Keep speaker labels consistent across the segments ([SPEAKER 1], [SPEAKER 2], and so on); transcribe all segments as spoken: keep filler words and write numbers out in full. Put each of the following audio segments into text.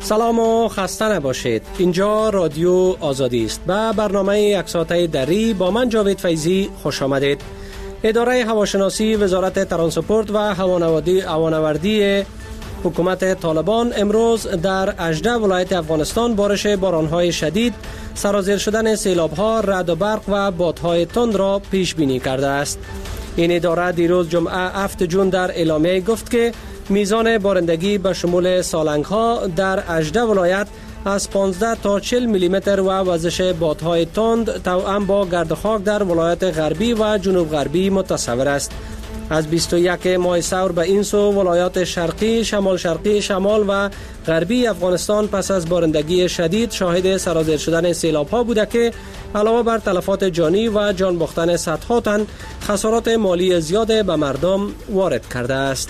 [SPEAKER 1] سلام و خسته نباشید. اینجا رادیو آزادی است. به برنامه یک ساعته دری با من جاوید فیضی خوش آمدید. اداره هواشناسی وزارت ترانسپورت و هوانوردی هوانوردی حکومت طالبان امروز در هجده ولایت افغانستان بارش بارانهای شدید، سرازیر شدن سیلاب‌ها، رعد و برق و بادهای تند را پیش بینی کرده است. این اداره دیروز جمعه هفتم جون در اعلامیه گفت که میزان بارندگی به شمول سالنگ‌ها در هجده ولایت از پانزده تا چهل میلیمتر و وزش بادهای تند توأم با گرد و خاک در ولایت غربی و جنوب غربی متصور است. از بیست و یک ماه سور به این سو ولایات شرقی، شمال شرقی، شمال و غربی افغانستان پس از بارندگی شدید شاهد سرازیر شدن سیلاب‌ها بوده که علاوه بر تلفات جانی و جان باختن صدها تن، خسارات مالی زیاد به مردم وارد کرده است.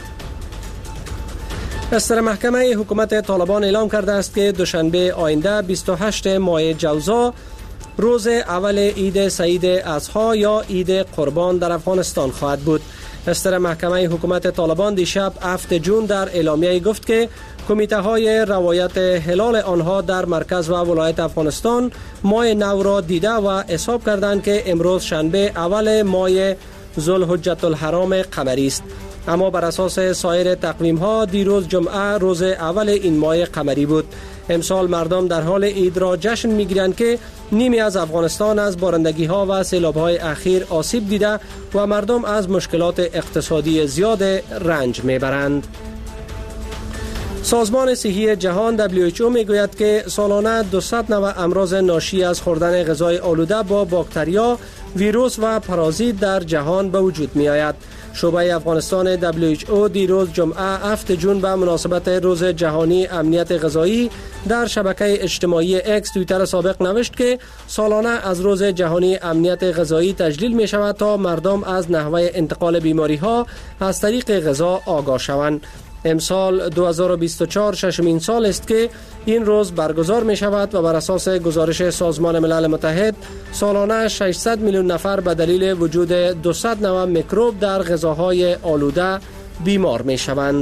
[SPEAKER 1] استر محکمه حکومت طالبان اعلام کرده است که دوشنبه آینده بیست و هشتم ماه جوزا روز اول عید سعید اضحی یا عید قربان در افغانستان خواهد بود. استر محکمه حکومت طالبان دیشب هفتم جون در اعلامیه گفت که کمیته های روایت هلال آنها در مرکز و ولایت افغانستان ماه نو را دیده و حساب کردند که امروز شنبه اول ماه ذوالحجة الحرام قمری است. اما بر اساس سایر تقویم ها دیروز جمعه روز اول این ماه قمری بود. امسال مردم در حال عید را جشن میگیرند که نیمی از افغانستان از بارندگی ها و سیلاب های اخیر آسیب دیده و مردم از مشکلات اقتصادی زیاد رنج میبرند. سازمان صحی جهان دبلیو اچ او میگوید که سالانه دویست نوع امراض ناشی از خوردن غذای آلوده با باکتریا، ویروس و پارازیت در جهان به وجود می آید. شعبه افغانستان دبلیو اچ او دیروز جمعه هفتم جون به مناسبت روز جهانی امنیت غذایی در شبکه اجتماعی اکس توییتر سابق نوشت که سالانه از روز جهانی امنیت غذایی تجلیل می شود تا مردم از نحوه انتقال بیماری ها از طریق غذا آگاه شوند. امسال دو هزار و بیست و چهار ششمین سال است که این روز برگزار می شود و بر اساس گزارش سازمان ملل متحد سالانه ششصد میلیون نفر به دلیل وجود دویست نوع میکروب در غذاهای آلوده بیمار می شوند.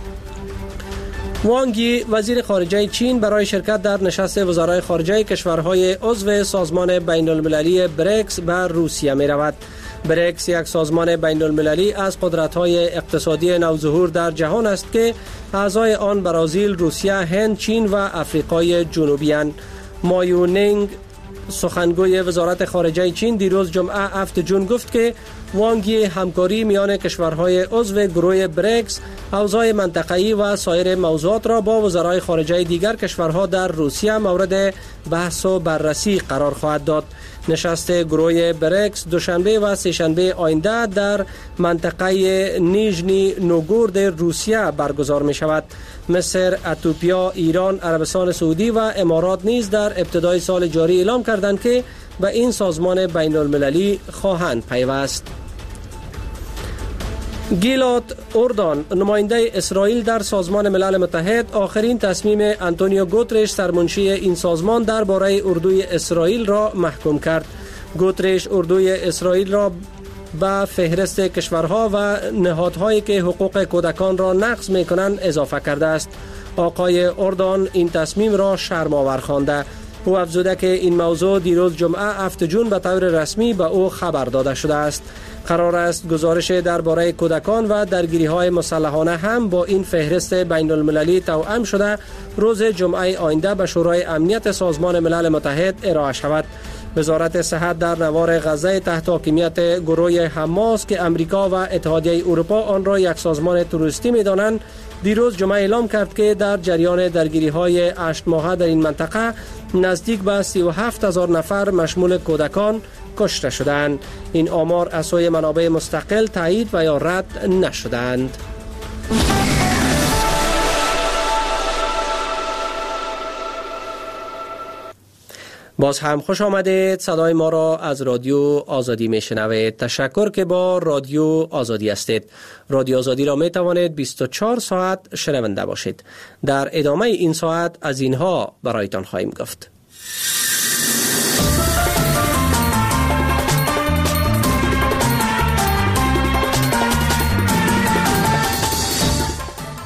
[SPEAKER 1] وانگ یی وزیر خارجه چین برای شرکت در نشست وزرای خارجه کشورهای عضو سازمان بین المللی بریکس به روسیه می رود. بریکس یک سازمان بین المللی از قدرت‌های اقتصادی نوظهور در جهان است که اعضای آن برزیل، روسیه، هند، چین و آفریقای جنوبی اند. مایونینگ سخنگوی وزارت خارجه چین دیروز جمعه هفتم جون گفت که وانگ یی همکاری میان کشورهای عضو گروه بریکس، حوزه‌های منطقه‌ای و سایر موضوعات را با وزرای خارجه دیگر کشورها در روسیه مورد بحث و بررسی قرار خواهد داد. نشست گروه بریکس دوشنبه و سه‌شنبه آینده در منطقه نیژنی نوگورد روسیه برگزار می شود. مصر، اتیوپیا، ایران، عربستان سعودی و امارات نیز در ابتدای سال جاری اعلام کردند که به این سازمان بین المللی خواهند پیوست. گیلاد اردان نماینده اسرائیل در سازمان ملل متحد آخرین تصمیم آنتونیو گوترش سرمنشی این سازمان درباره اردوی اسرائیل را محکوم کرد. گوترش اردوی اسرائیل را به فهرست کشورها و نهادهایی که حقوق کودکان را نقض می‌کنند اضافه کرده است. آقای اردان این تصمیم را شرم‌آور خوانده. او افزوده که این موضوع دیروز جمعه هفتم جون به طور رسمی به او خبر داده شده است. قرار است گزارش درباره کودکان و درگیری‌های مسلحانه هم با این فهرست بین المللی توأم شده روز جمعه آینده به شورای امنیت سازمان ملل متحد ارائه شود. وزارت صحت در نوار غزه تحت حاکمیت گروه حماس که امریکا و اتحادیه اروپا آن را یک سازمان تروریستی می‌دانند دیروز جمعه اعلام کرد که در جریان درگیری‌های هشت ماهه در این منطقه نزدیک به سی و هفت هزار نفر مشمول کودکان کشته شدند. این آمار از سوی منابع مستقل تایید و یا رد نشدند. باز هم خوش آمدید. صدای ما را از رادیو آزادی می شنوید. تشکر که با رادیو آزادی هستید. رادیو آزادی را می توانید بیست و چهار ساعت شنونده باشید. در ادامه این ساعت از اینها برایتان خواهیم گفت.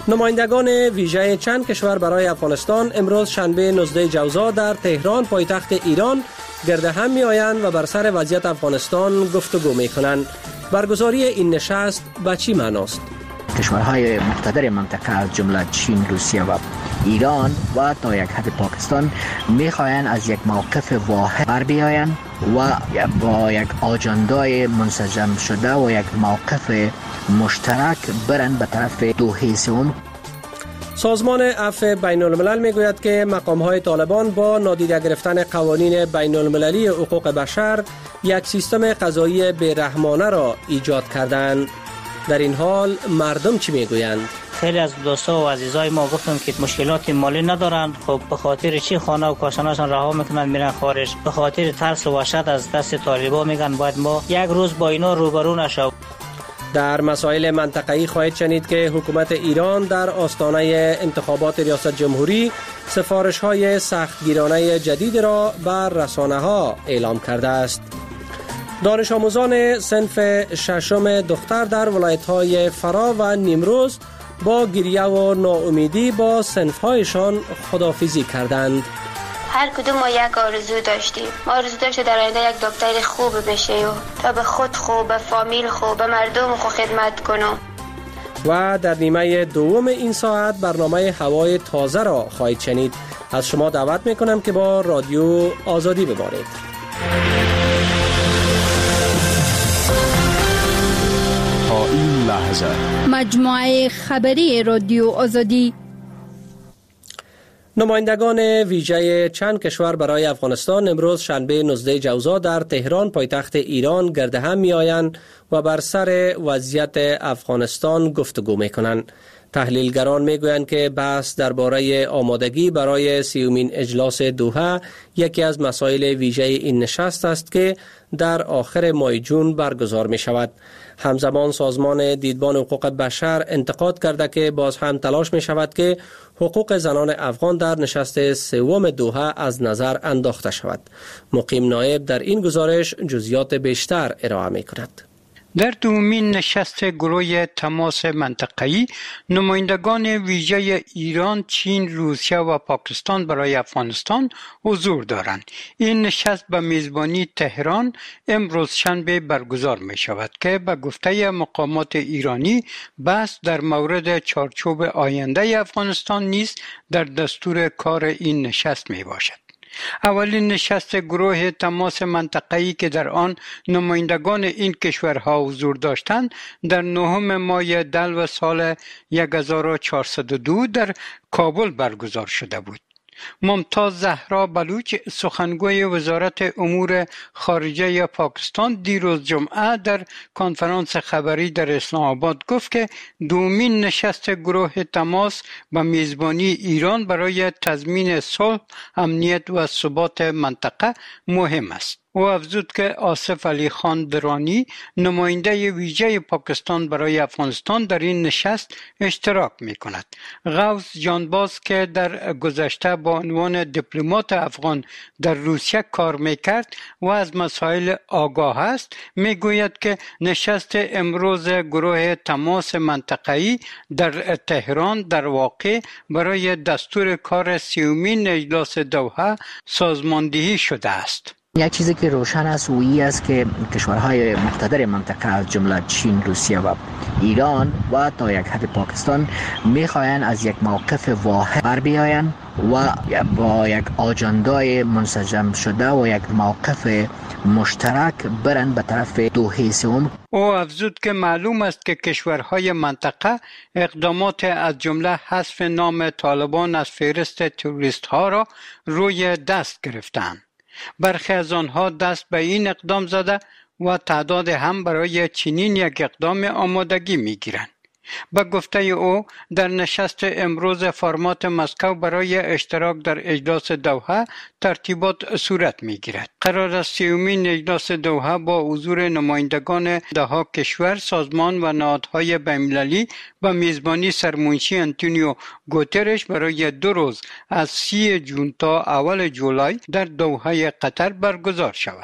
[SPEAKER 1] نمایندگان ویژه چند کشور برای افغانستان امروز شنبه نوزده جوزا در تهران پایتخت ایران گرد هم می آیند و بر سر وضعیت افغانستان گفتگو می کنند. برگزاری این نشست به چی معناست؟
[SPEAKER 2] کشورهای مقتدر منطقه از جمله چین، روسیه و ایران و تا یک حد پاکستان میخواهند از یک موقف واحد بر بیایند و با یک آجندای منسجم شده و یک موقف مشترک برند به طرف دوحه سوم.
[SPEAKER 1] سازمان عفو بین الملل میگوید که مقام‌های طالبان با نادیده گرفتن قوانین بین المللی حقوق بشر یک سیستم قضایی بی‌رحمانه را ایجاد کردند. در این حال مردم چی میگویند؟
[SPEAKER 3] خیلی از دوستا و عزیزای ما گفتن که مشکلات مالی ندارند، خب به خاطر چی خانه و کاشانهاشون رها میکنن میرن خارج؟ به خاطر ترس و وحشت از دست طالبان میگن باید ما یک روز با اینا روبرو نشو.
[SPEAKER 1] در مسائل منطقه‌ای خواهید شنید که حکومت ایران در آستانه انتخابات ریاست جمهوری سفارش‌های سختگیرانه جدید را بر رسانه‌ها اعلام کرده است. دانش آموزان صنف ششم دختر در ولایت‌های فرا و نیمروز با گریه و ناامیدی با صنف‌هایشان خداحافظی کردند.
[SPEAKER 4] هر کدوم ما یک آرزو داشتیم. ما آرزو داشتیم در آینده یک دکتر خوب بشه و تا به خود خوب، به فامیل خوب، به مردم خوب خدمت کنم.
[SPEAKER 1] و در نیمه دوم این ساعت برنامه هوای تازه را خواهید شنید. از شما دعوت میکنم که با رادیو آزادی ببارید.
[SPEAKER 5] تا این لحظه
[SPEAKER 6] مجموعه خبری رادیو آزادی.
[SPEAKER 1] نمایندگان ویژه چند کشور برای افغانستان امروز شنبه نوزده جوزا در تهران پایتخت ایران گرد هم می آیند و بر سر وضعیت افغانستان گفتگو می کنند. تحلیلگران می گویند که بحث درباره آمادگی برای سیومین اجلاس دوحه یکی از مسائل ویژه این نشست است که در آخر ماه جون برگزار می شود. همزمان سازمان دیدبان حقوق بشر انتقاد کرده که باز هم تلاش می شود که حقوق زنان افغان در نشست سوم دوحه از نظر انداخته شود. مقیم نایب در این گزارش جزئیات بیشتر ارائه می کند.
[SPEAKER 7] در دومین نشست گروه تماس منطقه‌ای نمایندگان ویژه ایران، چین، روسیه و پاکستان برای افغانستان حضور دارند. این نشست به میزبانی تهران امروز شنبه برگزار می شود که به گفته مقامات ایرانی بحث در مورد چارچوب آینده افغانستان نیز در دستور کار این نشست می باشد. اولین نشست گروه تماس منطقه‌ای که در آن نمایندگان این کشورها حضور داشتند در نهم ماه دلو سال هزار و چهارصد و دو در کابل برگزار شده بود. ممتاز زهرا بلوچ سخنگوی وزارت امور خارجه پاکستان دیروز جمعه در کنفرانس خبری در اسلام آباد گفت که دومین نشست گروه تماس به میزبانی ایران برای تضمین صلح، امنیت و ثبات منطقه مهم است. او افزود که آصف علی خان درانی نماینده ویژه پاکستان برای افغانستان در این نشست اشتراک می کند. غوث جانباز که در گذشته با عنوان دیپلمات افغان در روسیه کار می کرد و از مسائل آگاه است می گوید که نشست امروز گروه تماس منطقه‌ای در تهران در واقع برای دستور کار سیومین اجلاس دوحه سازماندهی شده است.
[SPEAKER 2] یک چیزی که روشن است و این است که کشورهای مقتدر منطقه از جمله چین، روسیه و ایران و تا یک حد پاکستان میخواهند از یک موقف واحد بر بیایند و با یک آجندای منسجم شده و یک موقف مشترک برند به طرف دوحه سوم.
[SPEAKER 7] او افزود که معلوم است که کشورهای منطقه اقدامات از جمله حذف نام طالبان از فهرست تروریست ها را روی دست گرفتند. برخی از آنها دست به این اقدام زده و تعداد هم برای چنین یک اقدام آمادگی می گیرند. به گفته او در نشست امروز فرمات مسکو برای اشتراک در اجلاس دوحه ترتیبات صورت می گیرد. قرار است سیومین اجلاس دوحه با حضور نمایندگان دهها کشور، سازمان و نهادهای بین‌المللی به میزبانی سرمنشی آنتونیو گوترش برای دو روز از سی جون تا اول جولای در دوحه قطر برگزار شود.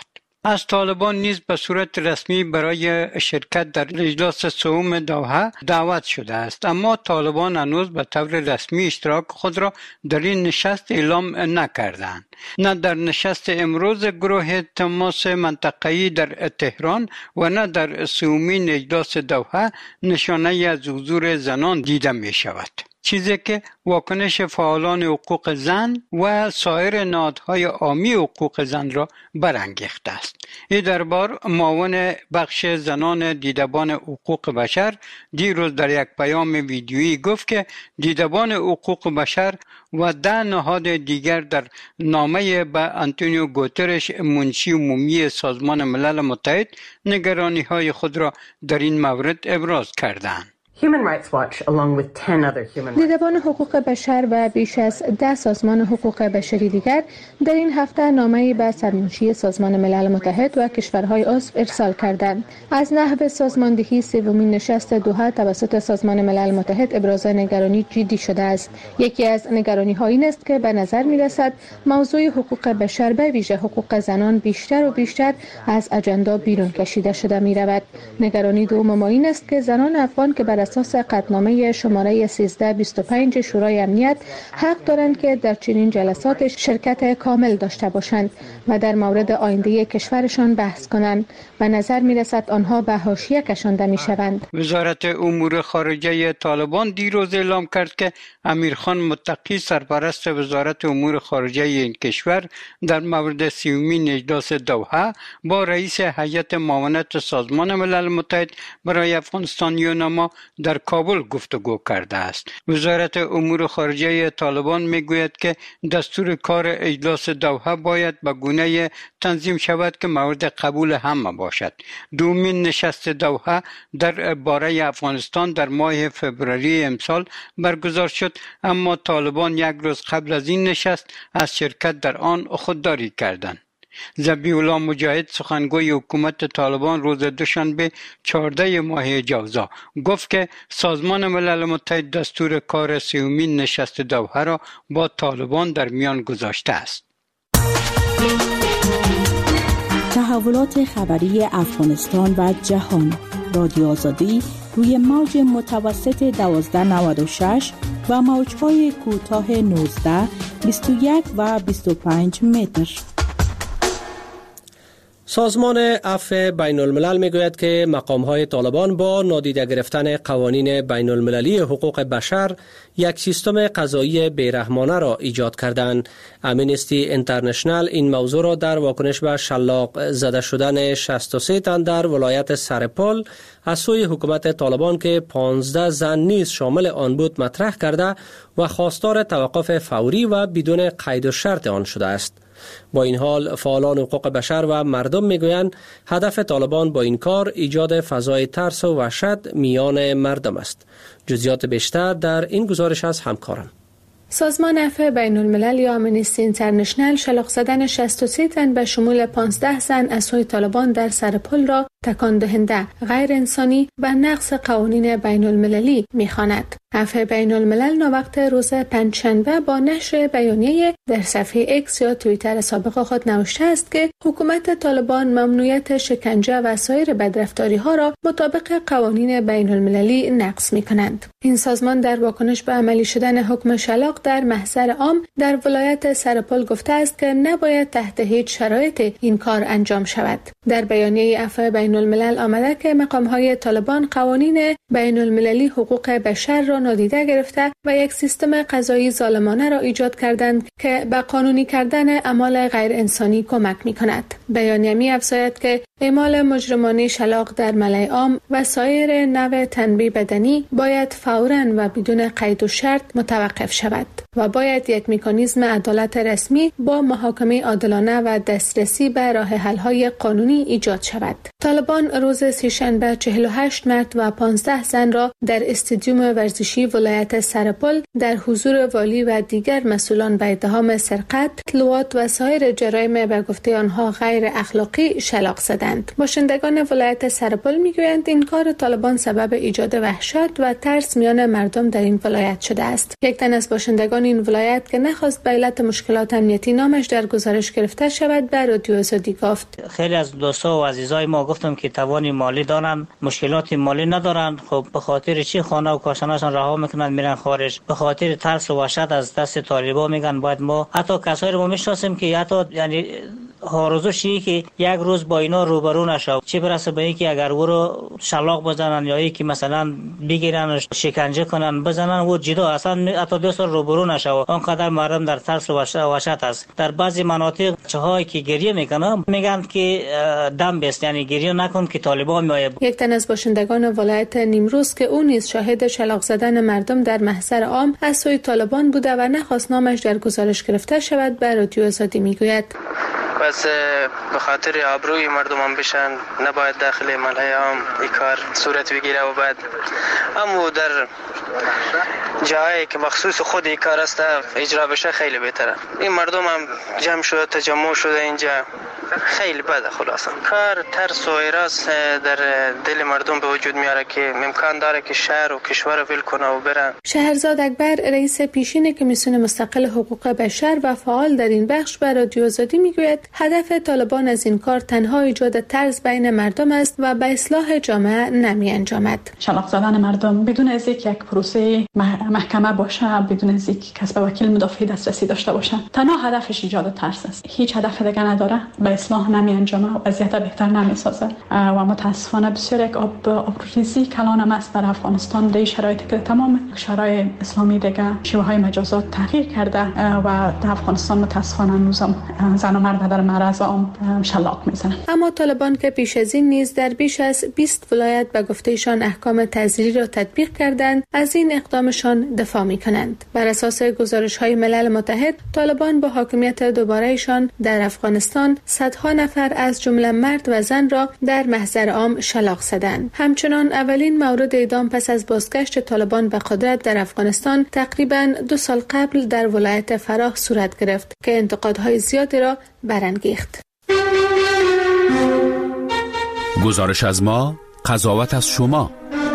[SPEAKER 7] از طالبان نیز به صورت رسمی برای شرکت در اجلاس سوم دوحه دعوت شده است، اما طالبان هنوز به طور رسمی اشتراک خود را در این نشست اعلام نکردند. نه در نشست امروز گروه تماس منطقه‌ای در تهران و نه در سومین اجلاس دوحه نشانه از حضور زنان دیده می شود، چیزی که واکنش فعالان حقوق زن و سایر نهادهای عامی حقوق زن را برانگیخته است. این دربار معاون بخش زنان دیدبان حقوق بشر دیروز در یک پیام ویدیویی گفت که دیدبان حقوق بشر و ده نهاد دیگر در نامه به آنتونیو گوترش منشی عمومی سازمان ملل متحد نگرانی‌های خود را در این مورد ابراز کردند.
[SPEAKER 8] دیدبان حقوق بشر و بیش از ده سازمان حقوق بشری دیگر در این هفته نامه‌ای به سرمنشی سازمان ملل متحد و کشورهای عضو ارسال کردند. از نحو سازماندهی سومین نشست دوحه توسط سازمان ملل متحد ابراز نگرانی جدی شده است. یکی از نگرانی‌ها این است که به نظر می‌رسد موضوع حقوق بشر به ویژه حقوق زنان بیشتر و بیشتر از اجندا بیرون کشیده شده می‌رود. نگرانی دوم ما این است که زنان افغان که بر اساس قطعنامه شماره سیزده بیست و پنج شورای امنیت حق دارند که در چنین جلسات شرکت کامل داشته باشند و در مورد آینده کشورشان بحث کنند. به نظر می رسد آنها به حاشیه کشانده می شوند.
[SPEAKER 7] وزارت امور خارجه طالبان دیروز اعلام کرد که امیرخان متقی سرپرست وزارت امور خارجه این کشور در مورد سیومین اجلاس دوحه با رئیس هیئت معاونت سازمان ملل متحد برای افغانستان یوناما در کابل گفتگو کرده است. وزارت امور خارجه طالبان میگوید که دستور کار اجلاس دوحه باید به گونه‌ای تنظیم شود که مورد قبول همه باشد. دومین نشست دوحه در باره افغانستان در ماه فوریه امسال برگزار شد، اما طالبان یک روز قبل از این نشست از شرکت در آن خودداری کردند. ذبیح الله مجاهد سخنگوی حکومت طالبان روز دوشنبه چهارده ماه جوزا گفت که سازمان ملل متحد دستور کار سومین نشست دوحه را با طالبان در میان گذاشته است.
[SPEAKER 9] تحولات خبری افغانستان و جهان، رادیو آزادی روی موج متوسط دوازده نود و شش و موج‌های کوتاه نوزده، بیست و یک و بیست و پنج متر.
[SPEAKER 1] سازمان عفو بین الملل میگوید که مقام‌های طالبان با نادیده گرفتن قوانین بین المللی حقوق بشر یک سیستم قضایی بیرحمانه را ایجاد کردند. امنستی اینترنشنال این موضوع را در واکنش به شلاق زده شدن شصت و سه تن در ولایت سرپل از سوی حکومت طالبان که پانزده زن نیز شامل آن بود مطرح کرده و خواستار توقف فوری و بدون قید و شرط آن شده است. با این حال فعالان حقوق بشر و مردم میگویند هدف طالبان با این کار ایجاد فضای ترس و وحشت میان مردم است. جزئیات بیشتر در این گزارش از همکارم.
[SPEAKER 8] سازمان عفو بین الملل یا امنستی اینترنشنال شلاق زدن شصت و سه تن به شمول پانزده زن از سوی طالبان در سرپل را تکان دهنده، غیر انسانی و نقض قوانین بین المللی می‌خواند. عفو بین الملل ناوقت روز پنجشنبه با نشر بیانیه در صفحه اکس یا توییتر سابق خود نوشته است که حکومت طالبان ممنوعیت شکنجه و سایر بدرفتاری‌ها را مطابق قوانین بین المللی نقض می‌کنند. این سازمان در واکنش به عملی شدن حکم شلاق در محضر عام در ولایت سرپل گفته است که نباید تحت هیچ شرایط این کار انجام شود. در بیانیه عفو بین الملل آمده که مقام‌های طالبان قوانین بین المللی حقوق بشر را نادیده گرفته و یک سیستم قضایی ظالمانه را ایجاد کردند که به قانونی کردن اعمال غیر انسانی کمک می‌کند. بیانیه می‌افزاید که اعمال مجرمانه شلاق در ملأ عام و سایر نوع تنبیه بدنی باید فوراً و بدون قید و شرط متوقف شود و باید یک مکانیزم عدالت رسمی با محاکمه عادلانه و دسترسی به راه حل‌های قانونی ایجاد شود. طالبان روز سه‌شنبه چهل و هشت مرد و پانزده زن را در استادیوم ورزشی ولایت سرپل در حضور والی و دیگر مسئولان به اتهام سرقت، لواط و سایر جرایم به گفته آنها غیر غیر اخلاقی شلاق زدند. باشندگان ولایت سرپل میگویند این کار طالبان سبب ایجاد وحشت و ترس میان مردم در این ولایت شده است. یک تن از باشندگان این ولایت که نخواست به علت مشکلات امنیتی نامش در گزارش گرفته شود به رادیو آزادی گفت:
[SPEAKER 3] خیلی از دوستا و عزیزای ما گفتم که توان مالی دارن، مشکلات مالی ندارن، خب به خاطر چی خانه و کاشانهاشون رها میکنن میرن خارج؟ به خاطر ترس و وحشت از دست طالبان میگن باید ما حتی کسایی رو میشناسیم که حتی یعنی آرزوشی که یک روز با اینا روبرو نشو، چه برسه به اینکه اگر او رو شلاق بزنن یا اینکه مثلا بگیرن شکنجه کنن بزنن و جدا اصلا حتی دو سال روبرو نشو. آنقدر مردم در ترس و وحشت است. در بعضی مناطق چهایی که گریه میکنن میگن که دم بست، یعنی گریه نکن که طالبان میآید.
[SPEAKER 8] یک تن از باشندگان ولایت نیمروز که او نیز شاهد شلاق زدن مردم در محضر عام از سوی طالبان بوده و نخواست نامش در گزارش گرفته شود به رادیو آزادی میگوید:
[SPEAKER 10] بس به خاطر آبروی مردم هم بشن نباید داخل ملای عام این کار صورت بگیره و بعد اما در جایی که مخصوص خود این کار است اجرا بشه خیلی بهتره. این مردم هم جمع شده تجمع شده اینجا خیلی بده. خلاصا کار ترس و ایراس در دل مردم به وجود میاره که امکان داره که شهر و کشور رو ول کنه و بره.
[SPEAKER 8] شهرزاد اکبر رئیس پیشین کمیسیون مستقل حقوق بشر و فعال در این بخش به رادیو آزادی میگوید هدف طالبان از این کار تنها ایجاد ترس بین مردم است و به اصلاح جامعه نمی انجامد.
[SPEAKER 11] شلاق زدن مردم بدون از اینکه یک پروسه محکمه باشه، بدون از اینکه کسب وکیل مدافع دسترسی داشته باشه، تنها هدفش ایجاد ترس است. هیچ هدف دیگه نداره. به اصلاح نمی انجامه و وضعیت بهتر نمی سازه و متاسفانه بسیار یک آب آبروریزی کلان است در افغانستان در شرایطی که تمام شورای اسلامی دیگه شیوه های مجازات تغییر کرده و در افغانستان متاسفانه هنوزم زن و مرد در معرض عام شلاق میزنن.
[SPEAKER 8] اما طالبان که پیش از این نیز در بیش از بیست ولایت به گفتهشان احکام تعزیری را تطبیق کردند، از این اقدامشان دفاع میکنند. بر اساس گزارش های ملل متحد، طالبان با حاکمیت دوبارهشان در افغانستان صدها نفر از جمله مرد و زن را در محضر عام شلاق زدند. همچنان اولین مورد اعدام پس از بازگشت طالبان به قدرت در افغانستان تقریباً دو سال قبل در ولایت فراه صورت گرفت که انتقادهای زیادی را برانگیخت.
[SPEAKER 5] گزارش از ما، قضاوت از شما.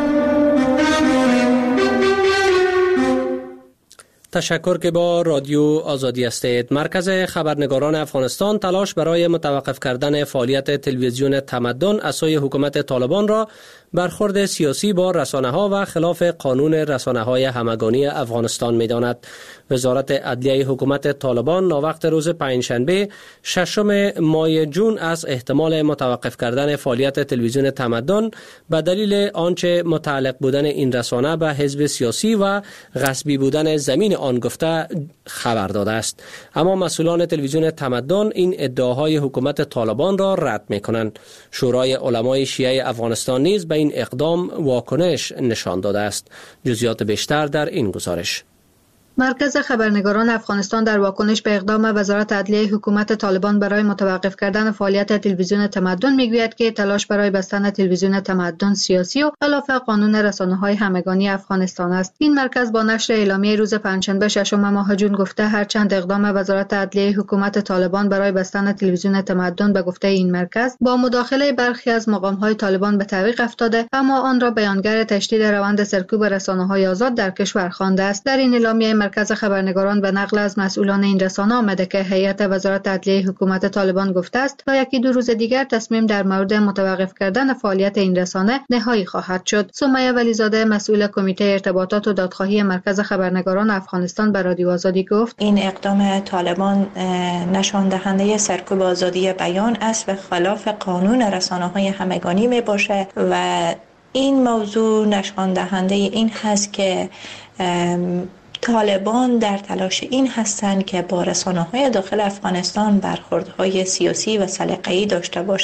[SPEAKER 1] تشکر که با رادیو آزادی هستید. مرکز خبرنگاران افغانستان تلاش برای متوقف کردن فعالیت تلویزیون تمدن از سوی حکومت طالبان را برخورد سیاسی با رسانه‌ها و خلاف قانون رسانه‌های همگانی افغانستان می‌داند. وزارت عدلیه حکومت طالبان ناوقت روز پنجشنبه ششم ماه جون از احتمال متوقف کردن فعالیت تلویزیون تمدن به دلیل آنچه متعلق بودن این رسانه به حزب سیاسی و غصبی بودن زمین آن گفته خبر داده است. اما مسئولان تلویزیون تمدن این ادعاهای حکومت طالبان را رد می‌کنند. شورای علمای شیعه افغانستان نیز به این اقدام واکنش نشان داده است. جزئیات بیشتر در این گزارش.
[SPEAKER 12] مرکز خبرنگاران افغانستان در واکنش به اقدام وزارت عدلیه حکومت طالبان برای متوقف کردن فعالیت تلویزیون تمدن میگوید که تلاش برای بستن تلویزیون تمدن سیاسی و خلاف قانون رسانه‌های همگانی افغانستان است. این مرکز با نشر اعلامیه روز پنجشنبه ششم ماه جون گفته هرچند اقدام وزارت عدلیه حکومت طالبان برای بستن تلویزیون تمدن به گفته این مرکز با مداخله برخی از مقام‌های طالبان به تعویق افتاده، اما آن را بیانگر تشدید روند سرکوب رسانه‌های آزاد در کشور خوانده است. در این اعلامیه مرکز خبرنگاران به نقل از مسئولان این رسانه آمده که هیئت وزارت عدلیه حکومت طالبان گفته است تا یکی دو روز دیگر تصمیم در مورد متوقف کردن فعالیت این رسانه نهایی خواهد شد. سمیه ولیزاده مسئول کمیته ارتباطات و دادخواهی مرکز خبرنگاران افغانستان به رادیو آزادی گفت
[SPEAKER 13] این اقدام طالبان نشان دهنده سرکوب آزادی بیان است و خلاف قانون رسانه‌های همگانی می باشه و این موضوع نشان دهنده این هست که طالبان در تلاش این هستند که با رسانه‌های داخل افغانستان برخوردهای سیاسی و سلیقه‌ای داشته باشند.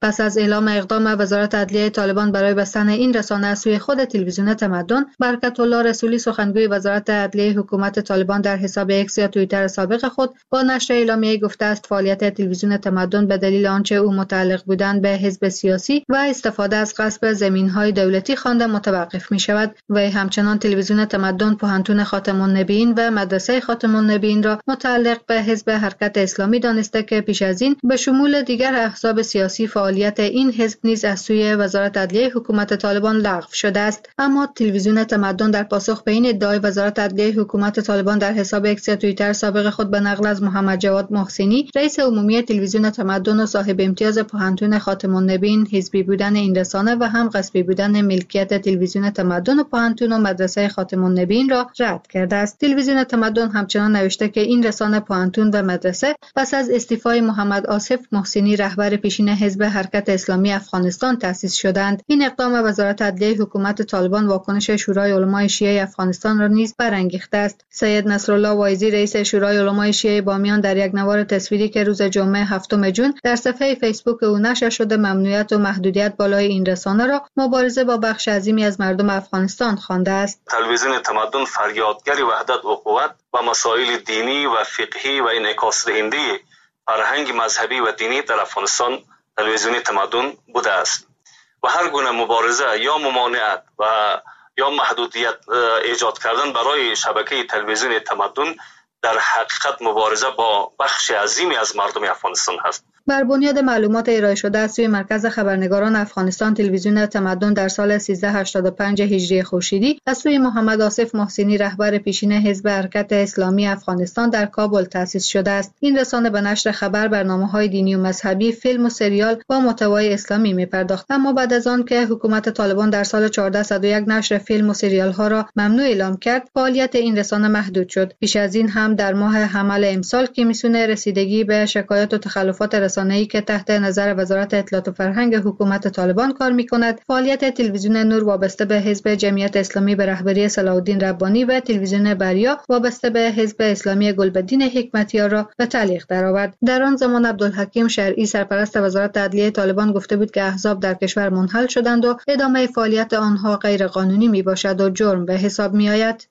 [SPEAKER 12] پس از اعلام اقدام وزارت عدلیه طالبان برای بستن این رسانه از سوی خود تلویزیون تمدن، برکت الله رسولی سخنگوی وزارت عدلیه حکومت طالبان در حساب اکس یا توییتر سابق خود با نشر اعلامیه گفته است فعالیت تلویزیون تمدن به دلیل آنچه او متعلق بودن به حزب سیاسی و استفاده از غصب زمین‌های دولتی خوانده متوقف می‌شود و همچنان تلویزیون تمدن پوهنتون خاتم النبیین و مدرسه خاتم النبیین را متعلق به حزب حرکت اسلامی دانسته که پیش از این به شمول دیگر احزاب سیاسی فعالیت این حزب نیز از سوی وزارت عدلیه حکومت طالبان لغو شده است. اما تلویزیون تمدن در پاسخ به این ادعای وزارت عدلیه حکومت طالبان در حساب اکس یا توییتر سابق خود به نقل از محمد جواد محسنی رئیس عمومی تلویزیون تمدن و صاحب امتیاز پوهنتون خاتم النبیین حزبی بودن این رسانه و هم غصبی بودن ملکیت تلویزیون تمدن و پوهنتون و مدرسه خاتم النبیین را رد کرده است. تلویزیون تمدن همچنان نوشته که این رسانه، پوهنتون و مدرسه پس از استعفای محمد آصف محسنی رهبر پیشین حزب حرکت اسلامی افغانستان تأسیس شدند. این اقدام وزارت عدلیه حکومت طالبان واکنش شورای علمای شیعه افغانستان را نیز برانگیخته است. سید نصرالله وایزی رئیس شورای علمای شیعه بامیان در یک نوار تصویری که روز جمعه هفتم جون در صفحه فیسبوک او نشر شده ممنوعیت و محدودیت بالای این رسانه را مبارزه با بخش عظیمی از مردم افغانستان خوانده است.
[SPEAKER 14] تلویزیون تمدن فریادگر وحدت و قوت و مسائل دینی و فقهی و انعکاس دهنده فرهنگ مذهبی و دینی در افغانستان تلویزیون تمدن بوده است و هر گونه مبارزه یا ممانعت و یا محدودیت ایجاد کردن برای شبکه تلویزیون تمدن در حقیقت مبارزه با بخش عظیمی از مردم افغانستان هست.
[SPEAKER 12] بر بنیاد معلومات ارائه شده از سوی مرکز خبرنگاران افغانستان، تلویزیون تمدن در سال سیزده هشتاد و پنج هجری خورشیدی از سوی محمد آصف محسنی رهبر پیشین حزب حرکت اسلامی افغانستان در کابل تأسیس شده است. این رسانه به نشر خبر، برنامه‌های دینی و مذهبی، فیلم و سریال با محتوای اسلامی می‌پرداخت. اما بعد از آن که حکومت طالبان در سال چهارده صد و یک نشر فیلم و سریال‌ها را ممنوع اعلام کرد، فعالیت این رسانه محدود شد. پیش از این هم در ماه حمل امسال که میسونه رسیدگی به شکایات و تخلفات رسانه‌ای که تحت نظر وزارت اطلاعات و فرهنگ حکومت طالبان کار می‌کند، فعالیت تلویزیون نور وابسته به حزب جمعیت اسلامی به رهبری صلاح الدین ربانی و تلویزیون بریا وابسته به حزب اسلامی گلبدین حکمتیار را به تعلیق درآورد. در آن زمان عبدالحکیم شرعی سرپرست وزارت عدلیه طالبان گفته بود که احزاب در کشور منحل شدند و ادامه فعالیت آنها غیر قانونی میباشد و جرم به حساب میآید.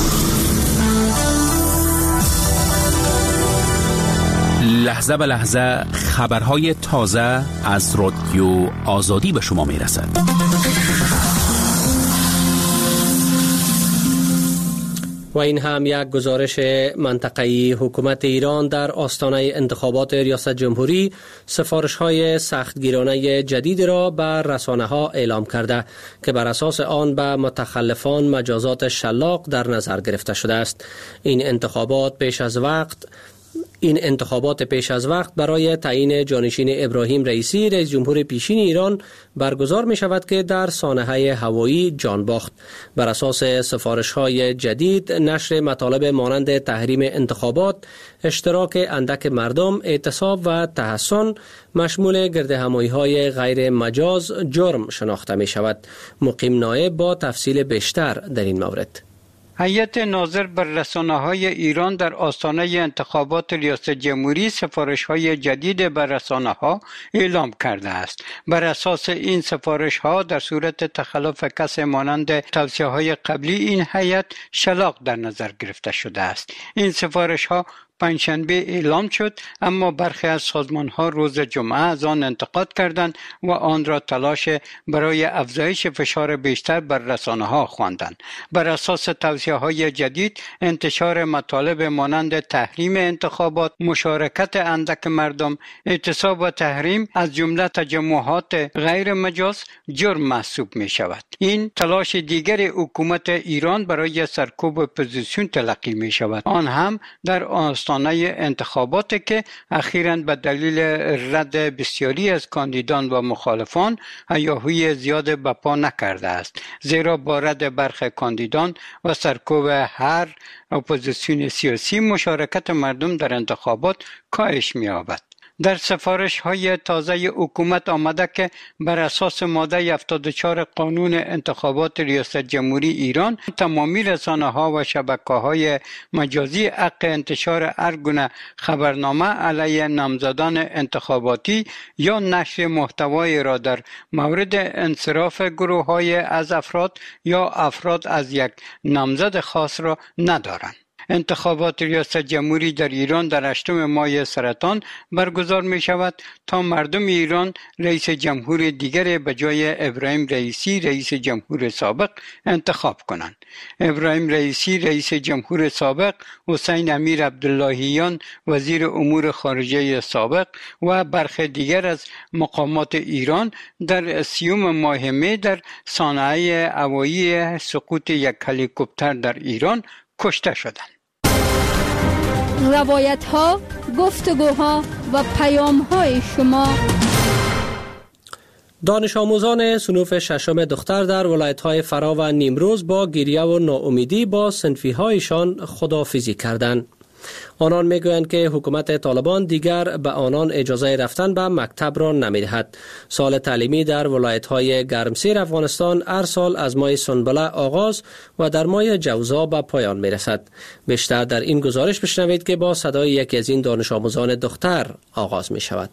[SPEAKER 5] لحظه به لحظه خبرهای تازه از رادیو آزادی به شما میرسد.
[SPEAKER 1] و این هم یک گزارش منطقه‌ای. حکومت ایران در آستانه انتخابات ریاست جمهوری سفارش‌های سختگیرانه جدید را بر رسانه‌ها اعلام کرده که بر اساس آن به متخلفان مجازات شلاق در نظر گرفته شده است. این انتخابات پیش از وقت این انتخابات پیش از وقت برای تعیین جانشین ابراهیم رئیسی رئیس جمهور پیشین ایران برگزار می شود که در سانحه هوایی جان باخت. بر اساس سفارش‌های جدید، نشر مطالب مانند تحریم انتخابات، اشتراک اندک مردم، اعتصاب و تحصن مشمول گردهمایی‌های غیر مجاز جرم شناخته می شود. مقیم نایب با تفصیل بیشتر در این مورد.
[SPEAKER 7] هیئت ناظر بر رسانه‌های ایران در آستانه انتخابات ریاست جمهوری سفارش‌های جدید بر رسانه‌ها اعلام کرده است. بر اساس این سفارش‌ها در صورت تخلف کس مانند توصیه‌های قبلی این هیئت شلاق در نظر گرفته شده است. این سفارش‌ها پنجشنبه اعلام شد، اما برخی از سازمان‌ها روز جمعه از آن انتقاد کردند و آن را تلاش برای افزایش فشار بیشتر بر رسانه‌ها خواندند. بر اساس توصیه‌های جدید، انتشار مطالب مانند تحریم انتخابات، مشارکت اندک مردم، اعتصاب و تحریم از جمله تجمعات غیر مجاز جرم محسوب می‌شود. این تلاش دیگر حکومت ایران برای سرکوب اپوزیسیون تلقی می‌شود، آن هم در آستانه انتخابات که اخیراً به دلیل رد بسیاری از کاندیدان و مخالفان هیاهوی زیاد بپا نکرده است، زیرا با رد برخی کاندیدان و سرکوب هر اپوزیسیون سیاسی مشارکت مردم در انتخابات کاهش می‌یابد. در سفارش های تازه حکومت آمده که بر اساس ماده هفتاد و چهار قانون انتخابات ریاست جمهوری ایران تمامی رسانه ها و شبکه های مجازی حق انتشار هر گونه خبرنامه علیه نامزدان انتخاباتی یا نشر محتوای را در مورد انصراف گروه های از افراد یا افراد از یک نامزد خاص را ندارند. انتخابات ریاست جمهوری در ایران در هشتم ماه سرطان برگزار می شود تا مردم ایران رئیس جمهور دیگر به جای ابراهیم رئیسی رئیس جمهور سابق انتخاب کنند. ابراهیم رئیسی رئیس جمهور سابق، حسین امیر عبداللهیان وزیر امور خارجه سابق و برخی دیگر از مقامات ایران در سیوم ماه می در صحنه هوایی سقوط یک هلیکوپتر در ایران کشته شدند.
[SPEAKER 6] روایت ها، گفتگوها و پیام های شما.
[SPEAKER 1] دانش آموزان صنوف ششم دختر در ولایت های فرا و نیمروز با گریه و ناامیدی با صنفی هایشان خداحافظی کردند. آنان میگویند که حکومت طالبان دیگر به آنان اجازه رفتن به مکتب را نمیدهد. سال تعلیمی در ولایت‌های گرمسیر افغانستان هر سال از ماه سنبله آغاز و در ماه جوزا به پایان میرسد. بیشتر در این گزارش بشنوید که با صدای یکی از این دانش آموزان دختر آغاز می شود.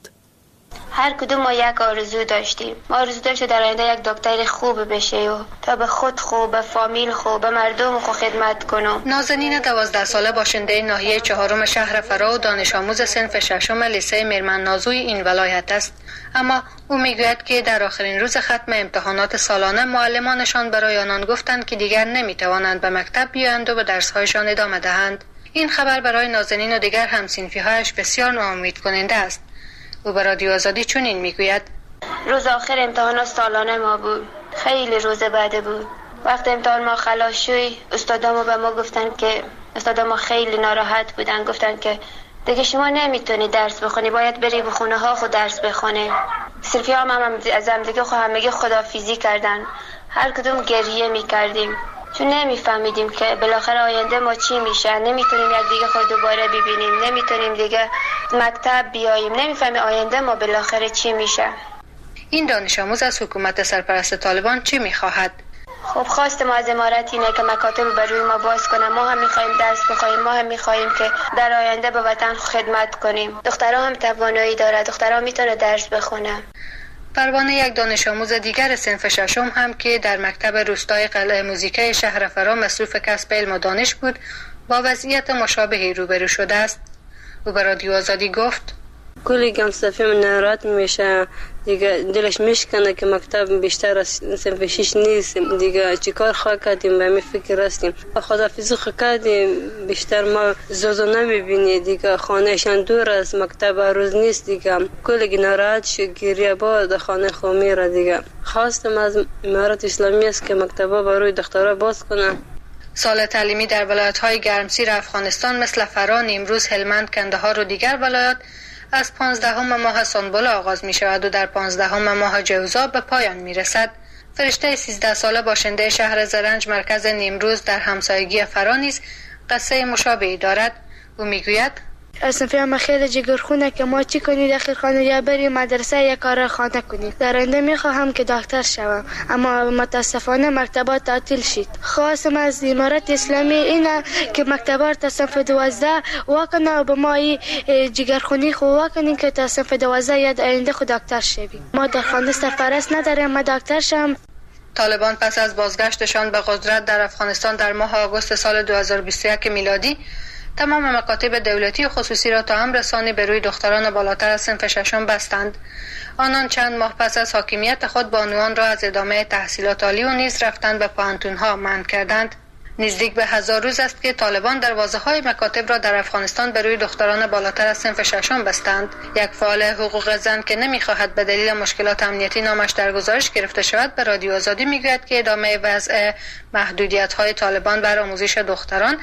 [SPEAKER 4] هر کدوم ما یک آرزو داشتیم. ما آرزو داشتیم در آینده یک دکتر خوب بشه و تا به خود خوب، به فامیل خوب، به مردم خوب خدمت کنم.
[SPEAKER 8] نازنین دوازده ساله باشنده ناحیه چهارم شهر فرا و دانش آموز صنف ششم لیسه میرمن نازوی این ولایت است. اما او میگوید که در آخرین روز ختم امتحانات سالانه معلمانشان برای آنان گفتند که دیگر نمیتوانند به مکتب بیایند و به درس‌هایشان ادامه دهند. این خبر برای نازنین و دیگر هم‌صنفی‌هایش بسیار ناامید کننده است. او به رادیو آزادی چنین میگوید:
[SPEAKER 4] روز آخر امتحانات سالانه ما بود. خیلی روز بعد بود. وقت امتحان ما خلاص شد، استادامو به ما گفتن که استادام خیلی ناراحت بودن، گفتن که دیگه شما نمیتونی درس بخونی، باید بری به خونه ها خود درس بخونی. صرفی هم, هم از هم دیگه خو همگی خداحافظی کردن. هر کدوم گریه میکردیم چون نمیفهمیدیم که بالاخره آینده ما چی میشه. نمیتونیم یک دیگه خود دوباره ببینیم، نمیتونیم دیگه مکتب بیاییم، نمیفهمیم آینده ما بالاخره چی میشه.
[SPEAKER 8] این دانش آموز از حکومت سرپرست طالبان چی میخواهد؟
[SPEAKER 4] خب خواست ما از امارت اینه که مکاتب بر روی ما باز کنه. ما هم میخوایم درس بخوایم، ما هم میخوایم که در آینده به وطن خدمت کنیم. دخترها هم توانایی داره، دخترها میتونه درس بخونه.
[SPEAKER 8] پروانه یک دانش آموز دیگر صنف ششم هم که در مکتب روستای قلعه موزیکای شهر فرا مصروف کسب علم و دانش بود با وضعیت مشابهی روبرو شده است. او به رادیو آزادی گفت:
[SPEAKER 15] کلی گمصفی من ناراحت میشه، دیگه دلش میشکنه که مکتب بیشتر از صنف شش نیست، دیگه چیکار خواه کردیم به می فکر هستیم. خداحافظی خواه کردیم، بیشتر ما زوزو نمیبینی، دیگه خانهشان دور از مکتب روز نیست، دیگه کلی ناراحت شد، گریه با خانه خو میره. دیگه خواستم از امارت اسلامی است که مکتبا برای دخترها باز کنن.
[SPEAKER 8] سال تعلیمی در ولایت‌های گرمسیر افغانستان مثل فرا، نیمروز، هلمند، کندهار و دیگر ولایات از پانزدهم ماه سنبل آغاز می شود و در پانزدهم ماه جوزا به پایان می رسد. فرشته سیزده ساله باشنده شهر زرنج مرکز نیمروز در همسایگی فرا نیز قصه مشابهی دارد. او می گوید:
[SPEAKER 16] اصلا ما خیلی جگرخونه که ما چی کنیم داخل خانه یا بریم مدرسه یا کار خانه کنیم. در آینده میخواهم که دکتر شوم، اما متاسفانه مکتبات تعطیل شد. خواستم از امارت اسلامی اینه که مکتبات تا صنف دوازده واکنه و به ما جگرخونی خو واکنیم که تا صنف دوازده یا آینده خود دکتر شویم. ما در خانه سرپرست نداریم، ما دکتر شم.
[SPEAKER 8] طالبان پس از بازگشتشان به قدرت در افغانستان در ماه آگوست سال دو هزار و بیست و یک میلادی تمام مکاتب دولتی و خصوصی را تا هم رسانی به روی دختران بالاتر از صنف ششم بستند. آنان چند ماه پس از حاکمیت خود بانوان را از ادامه تحصیلات عالی و نیز رفتن به پوهنتون‌ها منع کردند. نزدیک به هزار روز است که طالبان دروازه‌های مکاتب را در افغانستان به روی دختران بالاتر از صنف ششم بستند. یک فعال حقوق زن که نمی‌خواهد به دلیل مشکلات امنیتی نامش در گزارش گرفته شود به رادیو آزادی می‌گوید که ادامه وضع محدودیت‌های طالبان بر آموزش دختران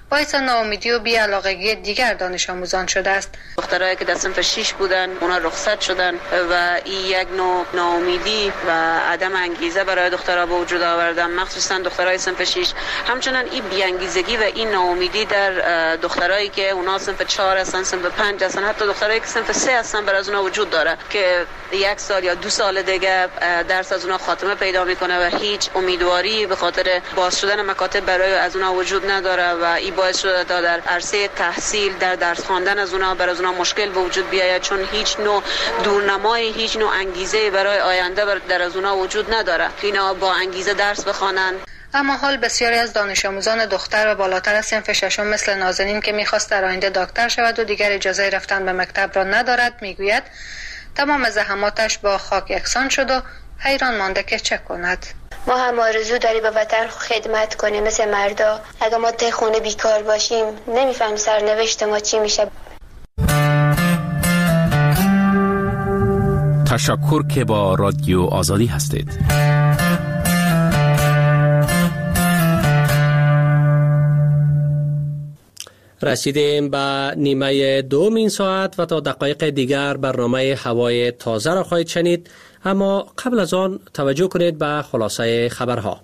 [SPEAKER 12] باعث ناامیدی و بی‌علاقگی دیگر دانش آموزان شده است.
[SPEAKER 17] دخترایی که در صنف شش بودن اونا رخصت شدن و این یک نوع ناامیدی و عدم انگیزه برای دخترها به وجود آوردن، مخصوصا دخترای صنف شش. همچنان این بی‌انگیزگی و این ناامیدی در دخترایی که اونا صنف چهار هستن، صنف پنج هستن، حتی دخترایی که صنف سه هستن بر از اونا وجود داره که یک سال یا دو سال دیگه درس از اونا خاتمه پیدا میکنه و هیچ امیدواری به خاطر باز شدن مکاتب برای از اونا وجود نداره و این باعث شده تا در عرصه تحصیل، در درس خواندن از اونا بر از اونا مشکل به وجود بیاید، چون هیچ نوع دورنمای، هیچ نوع انگیزه برای آینده در از اونا وجود نداره که اینا با انگیزه درس بخوانن.
[SPEAKER 12] اما حال بسیاری از دانش آموزان دختر و بالاتر از صنف ششم مثل نازنین که میخواست در آینده دکتر شود و دیگر اجازه رفتن به مکتب را ندارد، میگوید تمام زحماتش با خاک یکسان شد و حیران مانده که چه کند.
[SPEAKER 4] ما هم آرزو داری به وطن خدمت کنیم مثل مردا. اگه ما ته خونه بیکار باشیم نمیفهمیم سرنوشت ما چی میشه.
[SPEAKER 5] تشکر که با رادیو آزادی هستید.
[SPEAKER 1] رسیدیم به نیمه دوم این ساعت و تا دقایق دیگر برنامه هوای تازه را خواهید شنید، اما قبل از آن توجه کنید به خلاصه خبرها.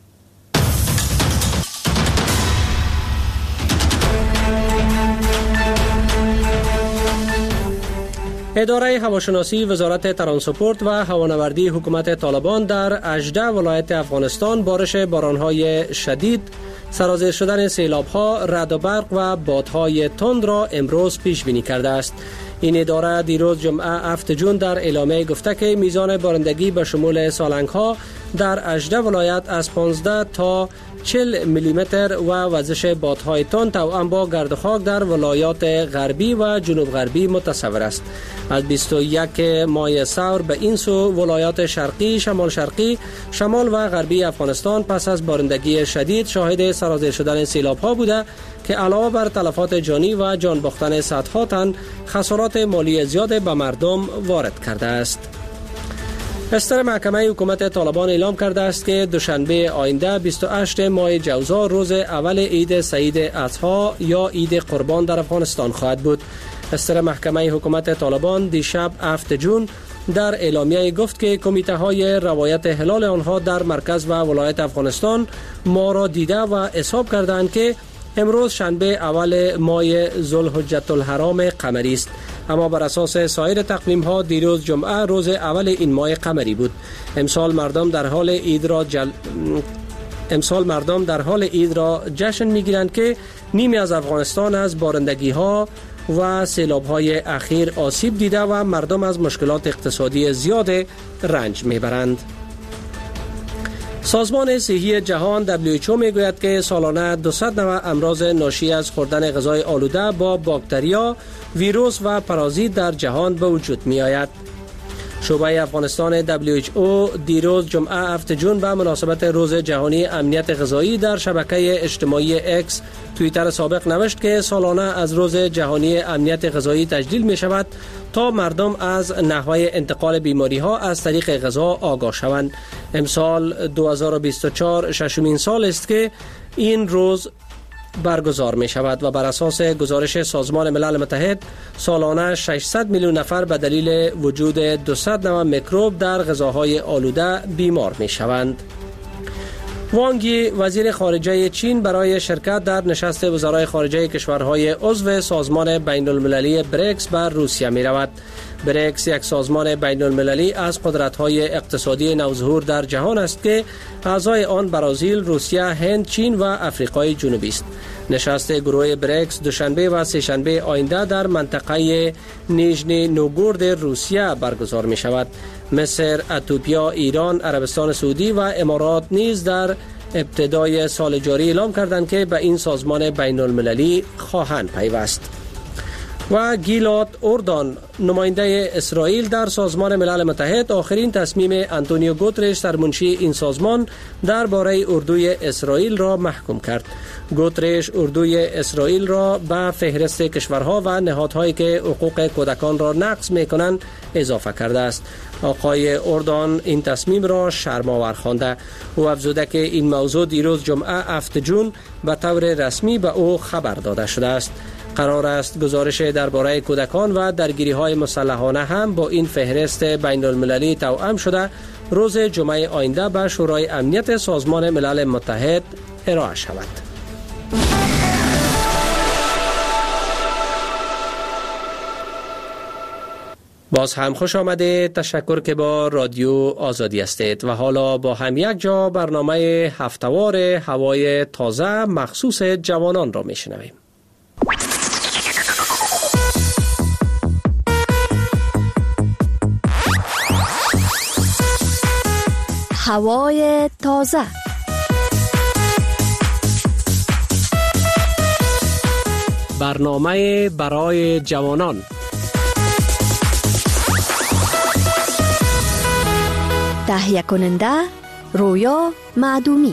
[SPEAKER 1] اداره هواشناسی وزارت ترانسپورت و هوانوردی حکومت طالبان در هجده ولایت افغانستان بارش بارانهای شدید، سرازیر شدن سیلاب‌ها، رعد و برق و بادهای تند را امروز پیش بینی کرده است. این اداره دیروز جمعه هفتم جون در اعلامیه گفته که میزان بارندگی به شمول سالنگ‌ها در هجده ولایت از پانزده تا چهل میلیمتر و وزش بادهای تند توأم با گرد و خاک در ولایات غربی و جنوب غربی متصور است. از بیست و یک ماه سور به این سو ولایات شرقی، شمال شرقی، شمال و غربی افغانستان پس از بارندگی شدید شاهد سرازیر شدن سیلاب‌ها بوده که علاوه بر تلفات جانی و جان باختن صدها تن، خسارات مالی زیاد به مردم وارد کرده است. استر محکمه حکومت طالبان اعلام کرده است که دوشنبه آینده بیست و هشتم ماه جوزا روز اول عید سعید اضحی یا عید قربان در افغانستان خواهد بود. استر محکمه حکومت طالبان دیشب هفتم جون در اعلامیه گفت که کمیته های روایت هلال آنها در مرکز و ولایت افغانستان ما را دیده و حساب کردند که امروز شنبه اول ماه ذوالحجة الحرام قمری است، اما بر اساس سایر تقویم ها دیروز جمعه روز اول این ماه قمری بود. امسال مردم در حال عید را جل... امسال مردم در حال عید را جشن میگیرند که نیمی از افغانستان از بارندگی ها و سیلاب های اخیر آسیب دیده و مردم از مشکلات اقتصادی زیاد رنج میبرند. سازمان صحی جهان دبلیو اچ او میگوید که سالانه دویست نوع امراض ناشی از خوردن غذای آلوده با باکتریا، ویروس و پارازیت در جهان به وجود می آید. شعبه افغانستان دبلیو اچ او دیروز جمعه هفتم جون به مناسبت روز جهانی امنیت غذایی در شبکه اجتماعی اکس توییتر سابق نوشت که سالانه از روز جهانی امنیت غذایی تجلیل می شود تا مردم از نحوه انتقال بیماری ها از طریق غذا آگاه شوند. امسال دو هزار و بیست و چهار ششمین سال است که این روز برگزار می شود و بر اساس گزارش سازمان ملل متحد سالانه ششصد میلیون نفر به دلیل وجود دویست نوع میکروب در غذاهای آلوده بیمار می شوند. وانگ یی وزیر خارجه چین برای شرکت در نشست وزرای خارجه کشورهای عضو سازمان بین المللی بریکس بر روسیه می رود. بریکس یک سازمان بین المللی از قدرت‌های اقتصادی نوظهور در جهان است که اعضای آن برزیل، روسیه، هند، چین و آفریقای جنوبی است. نشست گروه بریکس دوشنبه و سه‌شنبه آینده در منطقه نیژنی نوگورد روسیه برگزار می شود. مصر، اتیوپیا، ایران، عربستان سعودی و امارات نیز در ابتدای سال جاری اعلام کردند که به این سازمان بین المللی خواهند پیوست. و گیلاد اردان نماینده اسرائیل در سازمان ملل متحد آخرین تصمیم آنتونیو گوترش سرمنشی این سازمان درباره اردوی اسرائیل را محکوم کرد. گوترش اردوی اسرائیل را به فهرست کشورها و نهادهایی که حقوق کودکان را نقض می‌کنند اضافه کرده است. آقای اردان این تصمیم را شرم‌آور خوانده. او افزوده که این موضوع دیروز جمعه هفتم جون به طور رسمی به او خبر داده شده است. قرار است گزارش درباره کودکان و درگیری‌های مسلحانه هم با این فهرست بین المللی توأم شده روز جمعه آینده به شورای امنیت سازمان ملل متحد ارائه شود. باز هم خوش آمده. تشکر که با رادیو آزادی هستید و حالا با هم یک جا برنامه هفته‌وار هوای تازه مخصوص جوانان را میشنویم.
[SPEAKER 18] هوای تازه.
[SPEAKER 1] برنامه برای جوانان.
[SPEAKER 18] تهیه کننده رویا معدومی.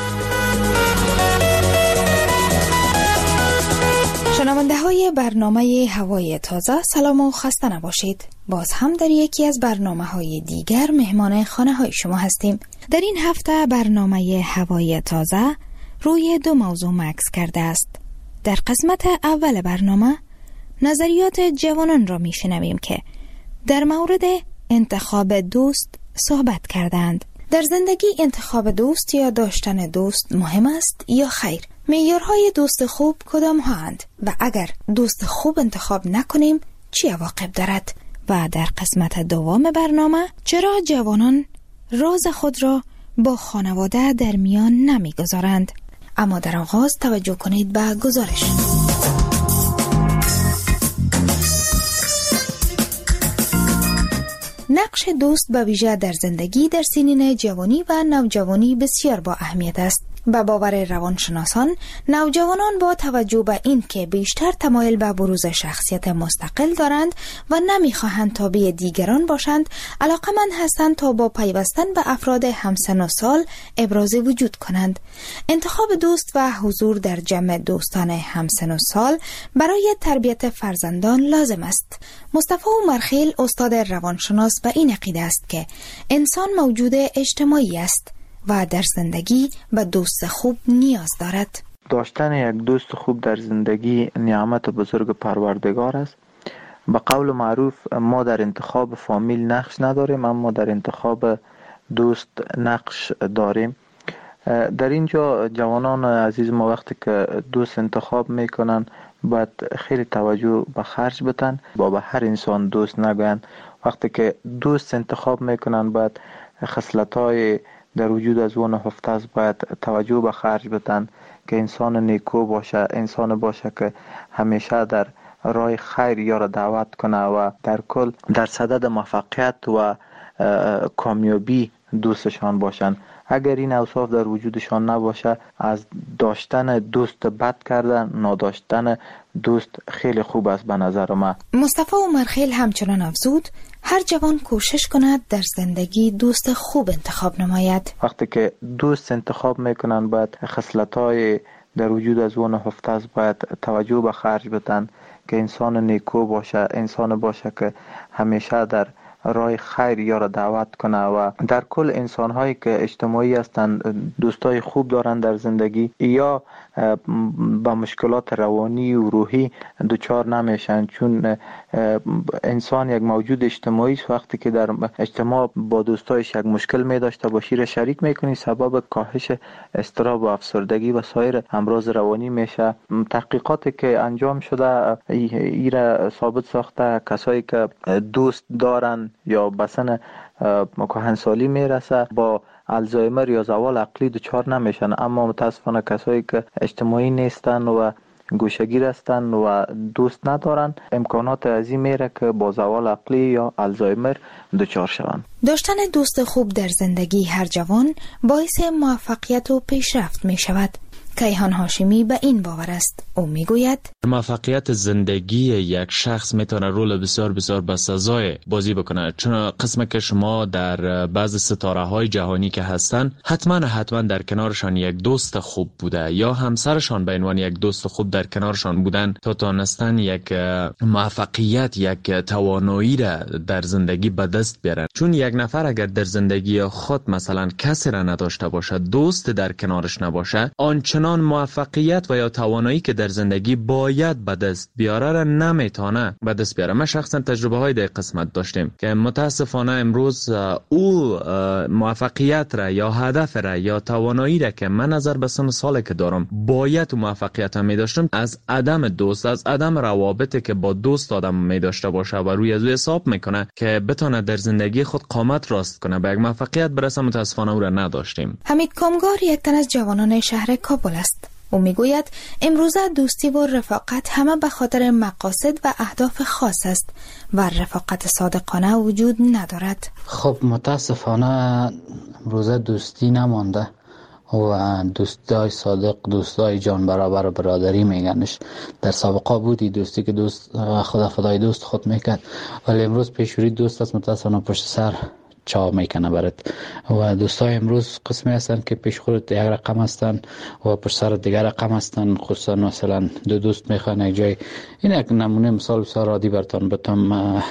[SPEAKER 19] شنونده های برنامه هوای تازه سلام و خسته نباشید. باز هم در یکی از برنامه های دیگر مهمان خانه های شما هستیم. در این هفته برنامه هوای تازه روی دو موضوع مکس کرده است. در قسمت اول برنامه نظریات جوانان را می شنویم که در مورد انتخاب دوست صحبت کردند. در زندگی انتخاب دوست یا داشتن دوست مهم است یا خیر؟ معیارهای دوست خوب کدام هاند و اگر دوست خوب انتخاب نکنیم چه عواقب دارد؟ و در قسمت دوم برنامه چرا جوانان راز خود را با خانواده در میان نمیگذارند؟ اما در آغاز توجه کنید به گزارش. نقش دوست به ویژه در زندگی در سنین جوانی و نوجوانی بسیار با اهمیت است. به باور روانشناسان، نوجوانان با توجه به این که بیشتر تمایل به بروز شخصیت مستقل دارند و نمیخواهند تابع دیگران باشند، علاقمند هستند تا با پیوستن به افراد همسن و سال ابراز وجود کنند. انتخاب دوست و حضور در جمع دوستان همسن و سال برای تربیت فرزندان لازم است. مصطفی عمرخیل استاد روانشناس به این عقیده است که انسان موجود اجتماعی است و در زندگی به دوست خوب نیاز دارد.
[SPEAKER 20] داشتن یک دوست خوب در زندگی نعمت بزرگ پروردگار است. به قول معروف ما در انتخاب فامیل نقش نداریم، اما در انتخاب دوست نقش داریم. در اینجا جوانان عزیز ما وقتی که دوست انتخاب میکنن باید خیلی توجه به خرج بتن، با به هر انسان دوست نگوین. وقتی که دوست انتخاب میکنن باید خصلت‌های در وجود از اون نهفته است، باید توجه به خرج بتن که انسان نیکو باشه، انسان باشه که همیشه در راه خیر یارو دعوت کنه و در کل در صدد موفقیت و کامیابی دوستشان باشن. اگر این اوصاف در وجودشان نباشه، از داشتن دوست بد کردن نداشتن دوست خیلی خوب است به نظر من.
[SPEAKER 19] مصطفی عمرخیل همچنان افزود هر جوان کوشش کند در زندگی دوست خوب انتخاب نماید.
[SPEAKER 20] وقتی که دوست انتخاب میکنن باید خصلت‌های در وجود از اون نهفته است، باید توجه به خرج بتن که انسان نیکو باشه، انسان باشه که همیشه در راه خیر یارو دعوت کنه و در کل انسان هایی که اجتماعی هستند، دوستای خوب دارن در زندگی یا با مشکلات روانی و روحی دچار نمیشن، چون انسان یک موجود اجتماعی است. وقتی که در اجتماع با دوستایش یک مشکل می داشته باشی را شریک میکنی، سبب کاهش اضطراب و افسردگی و سایر امراض روانی میشه. تحقیقاتی که انجام شده ایره ثابت ساخته کسایی که دوست دارن یا بسن کهنسالی میرسه با الزایمر یا زوال عقلی دچار نمیشن، اما متاسفانه کسایی که اجتماعی نیستن و گوشه‌گیر هستن و دوست ندارن امکانات عظیم میره که با زوال عقلی یا الزایمر دچار شوند.
[SPEAKER 19] داشتن دوست خوب در زندگی هر جوان باعث موفقیت و پیشرفت می شود. کیهان هاشمی به این باور است. او میگوید
[SPEAKER 21] موفقیت زندگی یک شخص میتونه رول بسیار بسیار بسزای بازی بکنه، چون قسم که شما در بعض ستاره های جهانی که هستن حتما حتما در کنارشان یک دوست خوب بوده یا همسرشان به عنوان یک دوست خوب در کنارشان بودن تا تونستن یک موفقیت، یک توانایی را در زندگی به دست بیارن. چون یک نفر اگر در زندگی خود مثلا کسی را نداشته باشه، دوست در کنارش نباشه، آنچنان موفقیت و یا توانایی که در زندگی باید به دست بیاره را نمیتونه به دست بیاره. ما شخصا تجربه های در قسمت داشتیم که متاسفانه امروز او موفقیت را یا هدف را یا توانایی را که من نظر به سن سال که دارم باید موفقیت می داشتم، از عدم دوست، از عدم روابطی که با دوست آدم می داشته باشه و روی از او حساب میکنه که بتونه در زندگی خود قامت راست کنه به یک موفقیت برسه، متاسفانه او را نداشتیم.
[SPEAKER 19] حمید کامگار یک تن از جوانان شهر کابل است. او میگوید امروزه دوستی و رفاقت همه به خاطر مقاصد و اهداف خاص است و رفاقت صادقانه وجود ندارد.
[SPEAKER 22] خب متاسفانه امروزه دوستی نمانده و دوستای صادق، دوستای جان برابر برادری میگنش. در سابقه بودی دوستی که دوست خدا فدای دوست خود میکرد، ولی امروز پیشوری دوست است متاسفانه پشت سر چا میکنه برات. و دوستای امروز قسمی هستن که پیش خودت یک رقم هستن و پشت سر دیگر رقم هستن. خصوصا مثلا دو دوست میخوان یک جای، این یک نمونه مثال بسیار عادی براتون بتم.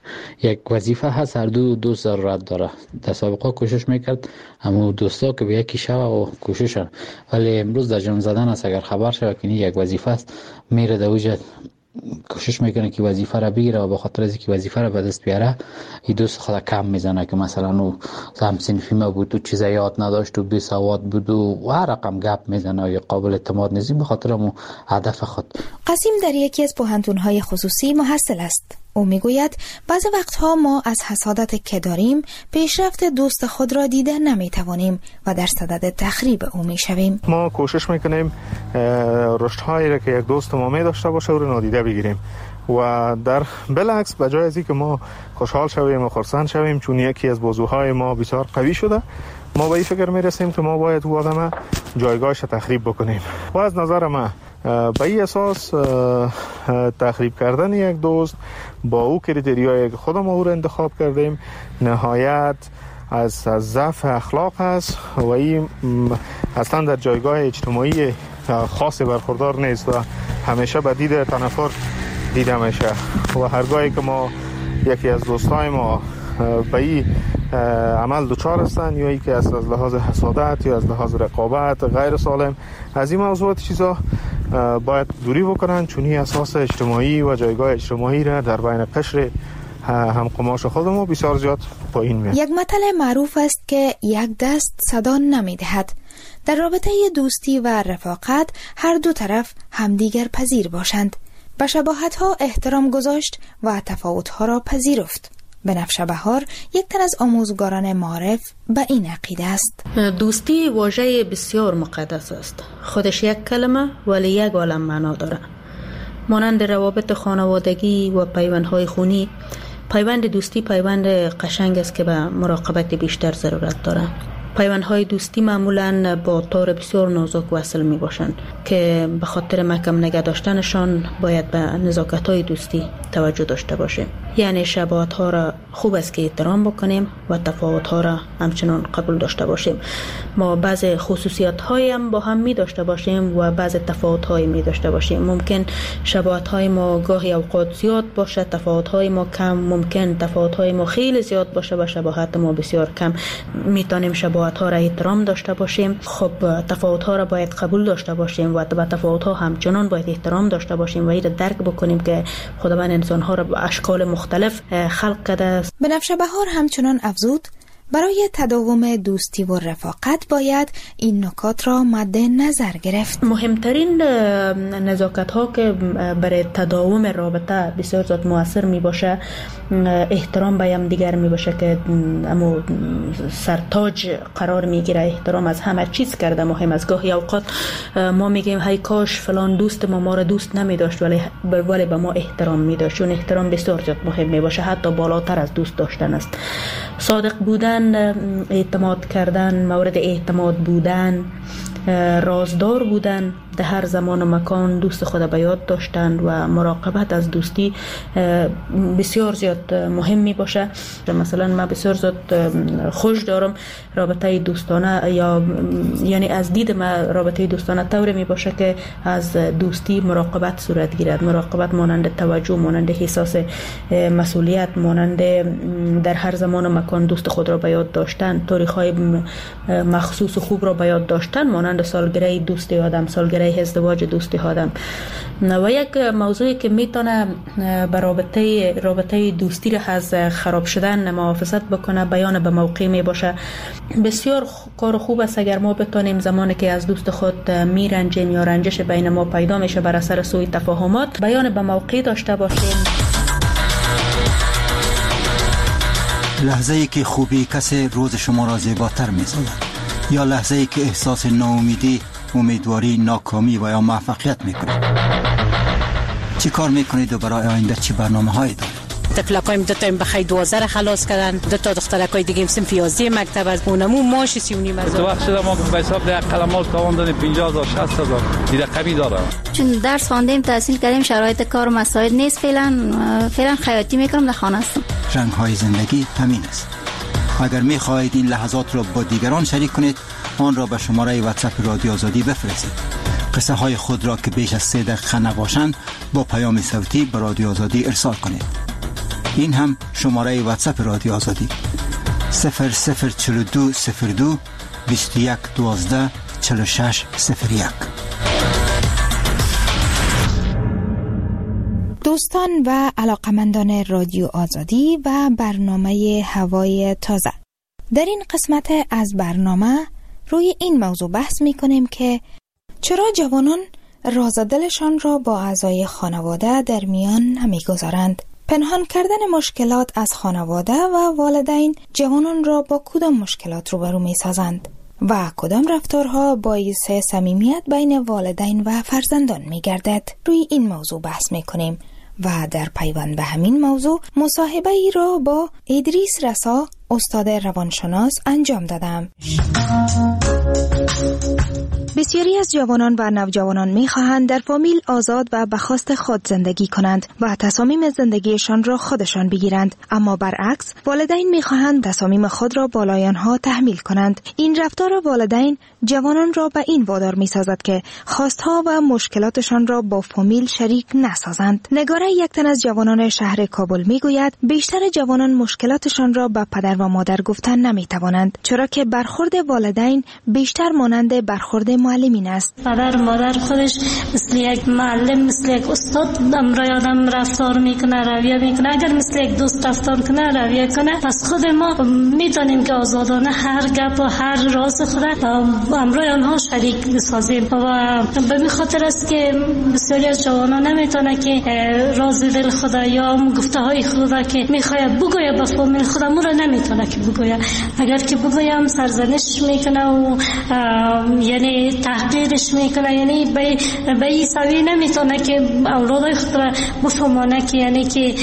[SPEAKER 22] یک وظیفه هست، هر دو دوست ضرورت داره. در سابقه کوشش میکرد اما دوستا که به یکی شوه و کوششن، ولی امروز در جان زدن است. اگر خبر شوه که یک وظیفه است، میره در وجه کوشش میکنه که وظیفه را بگیره و به خاطر از اینکه وظیفه را به دست بیاره این دوست خدا کم میزنه که مثلا او هم صنفی ما بود و چیزا یاد نداشت و بی سواد بود و هر رقم گپ میزنه یا قابل اعتماد نیست به خاطر مو هدف خود.
[SPEAKER 19] قاسم در یکی از پوهنتون‌های خصوصی محصل است. او میگوید بعضی وقتها ما از حسادت که داریم پیشرفت دوست خود را دیده نمیتوانیم و در صدد تخریب او میشویم.
[SPEAKER 23] ما کوشش میکنیم رشدهایی را که یک دوست ما می داشته باشه او را نادیده بگیریم و در بالعکس به جای از اینکه ما خوشحال شویم و خرسند شویم چون یکی از بازوهای ما بسیار قوی شده، ما به این فکر میرسیم که ما باید او آدم جایگاهش تخریب بکنیم. و از نظر من به این اساس تخریب کردن یک دوست با او کریتریایی که خودم او را انتخاب کردیم نهایت از از ضعف اخلاق است و این اصلا در جایگاه اجتماعی خاصی برخوردار نیست و همیشه به دید تنفر دیده میشه. و هرگاهی که ما یکی از دوستای ما به این عمل دوچار هستن یا ای که از لحاظ حسادت یا از لحاظ رقابت غیر سالم، از این موضوعات چیزا باید دوری بکنن چون این اساس اجتماعی و جایگاه اجتماعی را در بین قشر هم قماش خودمون بسیار زیاد پایین میاد.
[SPEAKER 19] یک مثل معروف است که یک دست صدا نمیدهد. در رابطه دوستی و رفاقت هر دو طرف همدیگر پذیر باشند، به شباهت‌ها احترام گذاشت و تفاوت‌ها را پذیرفت. بنفشه بهار یک تن از آموزگاران معارف به این عقیده است.
[SPEAKER 24] دوستی واژه بسیار مقدس است. خودش یک کلمه ولی یک عالم معنا داره. مانند روابط خانوادگی و پیوندهای خونی، پیوند دوستی پیوند قشنگ است که به مراقبت بیشتر ضرورت داره. پیوندهای دوستی معمولاً با تار بسیار نازک وصل می باشند که به خاطر محکم نگه داشتنشان باید به نزاکت‌های دوستی توجه داشته باشیم. یعنی شباهت‌ها را خوب است که احترام بکنیم و تفاوت‌ها را همچنان قبول داشته باشیم. ما بعض خصوصیت‌هایی هم با هم می داشته باشیم و بعض تفاوت‌هایی می داشته باشیم. ممکن شباهت‌های ما گاهی اوقات زیاد باشه، تفاوت‌های ما کم. ممکن تفاوت‌های ما خیلی زیاد باشه و شباهت ما بسیار کم. می‌تونیم شباهت ها را احترام داشته باشیم. خب تفاوت ها را باید قبول داشته باشیم و به تفاوت ها همچنان باید احترام داشته باشیم و این درک بکنیم که خداوند انسان ها را به اشکال مختلف خلق کرده است.
[SPEAKER 19] بنفشه بهار همچنان افزود برای تداوم دوستی و رفاقت باید این نکات را مد نظر گرفت.
[SPEAKER 24] مهمترین نزاکت ها که برای تداوم رابطه بسیار زیاد مؤثر می باشه احترام به هم دیگر می باشه که اما سرتاج قرار می گیره. احترام از همه چیز کرده مهم است. گاهی اوقات ما میگیم هی کاش فلان دوست ما ما را دوست نمی داشت ولی ولی به ما احترام می داشت. چون احترام بسیار زیاد مهم می باشه، حتی بالاتر از دوست داشتن است. صادق بودن، اعتماد کردن، مورد اعتماد بودن، رازدار بودن، در هر زمان و مکان دوست خود به یاد داشتند و مراقبت از دوستی بسیار زیاد مهم می باشه. مثلا من بسیار زیاد خوش دارم رابطه دوستانه، یا یعنی از دید من رابطه دوستانه طوری می باشه که از دوستی مراقبت صورت گیرد. مراقبت مانند توجه، مانند احساس مسئولیت، مانند در هر زمان و مکان دوست خود را به یاد داشتن، تاریخ‌های مخصوص و خوب را به یاد داشتن، مانند سالگره دوستی آدم، سالگره ازدواج دوستی آدم. و یک موضوعی که میتونه به رابطه رابطه دوستی را از خراب شدن محافظت بکنه، بیان به موقع می باشه. بسیار کار خوب است اگر ما بتونیم زمانی که از دوست خود میرنجیم یا رنجش بین ما پیدا میشه بر اثر سوء تفاهمات، بیان به موقع داشته باشیم.
[SPEAKER 2] لحظه ای که خوبی کسی روز شما را زیباتر می‌سازد، یا لحظه ای که احساس ناامیدی، امیدواری، ناکامی و یا موفقیت میکنید. چی کار میکنید و برای آینده چی برنامه‌هایی دارید؟
[SPEAKER 3] تفلکایم دو تا این بخی دوازده خلاص کردن، دو تا دخترکای دیگه صنف یازده مکتب از اونمو ماش سی و نیم هزار.
[SPEAKER 9] تو وقت شده ما به حساب ده قلمال تاوان دادیم پنجاه هزار شصت هزار دیگه قبی داره.
[SPEAKER 10] چون درس خواندیم، تحصیل کردیم، شرایط کار و مسائل نیست، فعلا فعلا خیاطی میکنم، در خانه هستم.
[SPEAKER 2] رنگ های زندگی همین است. اگر میخواهید این لحظات را با دیگران شریک کنید، آن را به شماره واتساپ رادیو آزادی بفرستید. قصه های خود را که بیش از سه دقیقه نباشند با پیام صوتی به رادیو آزادی ارسال کنید. این هم شماره واتساپ رادیو آزادی صفر صفر چهل و دو صفر دو بیست و یک دوازده چهل و شش صفر یک.
[SPEAKER 19] دوستان و علاقمندان رادیو آزادی و برنامه هوای تازه، در این قسمت از برنامه روی این موضوع بحث می کنیم که چرا جوانان راز دلشان را با اعضای خانواده در میان نمی گذارند. پنهان کردن مشکلات از خانواده و والدین جوانان را با کدام مشکلات روبرو می سازند و کدام رفتارها باعث صمیمیت بین والدین و فرزندان می گردد. روی این موضوع بحث می کنیم و در پیوند به همین موضوع مصاحبه ای را با ادریس رسا، استاد روانشناس انجام دادم. بسیاری از جوانان و نوجوانان می‌خواهند در فامیل آزاد و به خواست خود زندگی کنند و تصامیم زندگیشان را خودشان بگیرند، اما برعکس والدین می‌خواهند تصامیم خود را بالای آنها تحمیل کنند. این رفتار والدین جوانان را به این وادار می‌سازد که خواستها و مشکلاتشان را با فامیل شریک نسازند. نگاره یک تن از جوانان شهر کابل می‌گوید بیشتر جوانان مشکلاتشان را به پدر و مادر گفتن نمی‌توانند، چرا که برخورد والدین بیشتر مانند برخورد معلمین است.
[SPEAKER 25] پدر مادر خودش مثل یک معلم، مثل یک استاد امرای آدم رفتار میکنه، رویه میکنه. اگر مثل یک دوست رفتار کنه، رویه کنه، پس خود ما میتونیم که آزادانه هر گپ و هر راز خود امرای آنها شریک بسازیم. و به این خاطر است که بسیاری از جوانان نمیتونه که راز دل خود یا گفته های خود که میخواد بگویه به فامیل خود مو را نمیتونه که بگویه. اگر که بگویم سرزنش میکنه و یعنی تحقیرش میکنه، یعنی به به این سوی نمیتونه که اولادای خود را بفهمانه که یعنی که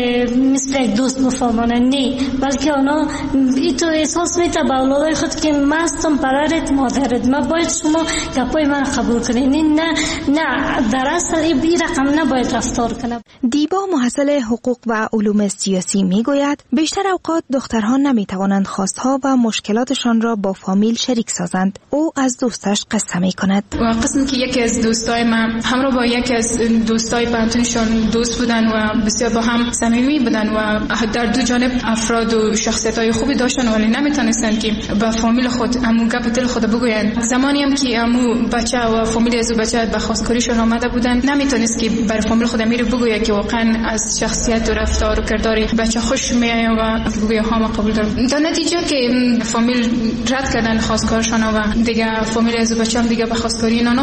[SPEAKER 25] مثل یک دوست بفهمانه، نه، بلکه اونا این تو احساس میته به اولادای خود که مستم پدرت مادرت، ما باید شما گپای من قبول کنید. نه نه در اصل این رقم نباید رفتار کنه.
[SPEAKER 19] دیبا محصل حقوق و علوم سیاسی میگوید بیشتر اوقات دخترها نمیتوانند خواستها و مشکلاتشان را با فامیل شریک سازند. او از دوستش قصه میکند.
[SPEAKER 26] قسمی که یکی از دوستای من همراه با یکی از دوستای پنتونشون دوست بودن و بسیار با هم صمیمی بودن و در دو جانب افراد و شخصیت‌های خوبی داشتن، ولی نمیتونستن که با فامیل خود امو گپ دل خود بگویند. زمانی هم که امو بچه و فامیل از بچه به خواستگاریشون آمده بودن، نمیتونست که بر فامیل خود امیر بگوید که واقعا از شخصیت و رفتار و کردار بچه خوش میآید و بگوید ها ما قبول دارم. در نتیجه که فامیل رد کردن خواستگارشون و دیگه فامیل از بچه‌ام دیگه به خواستگاری اینا نامدن.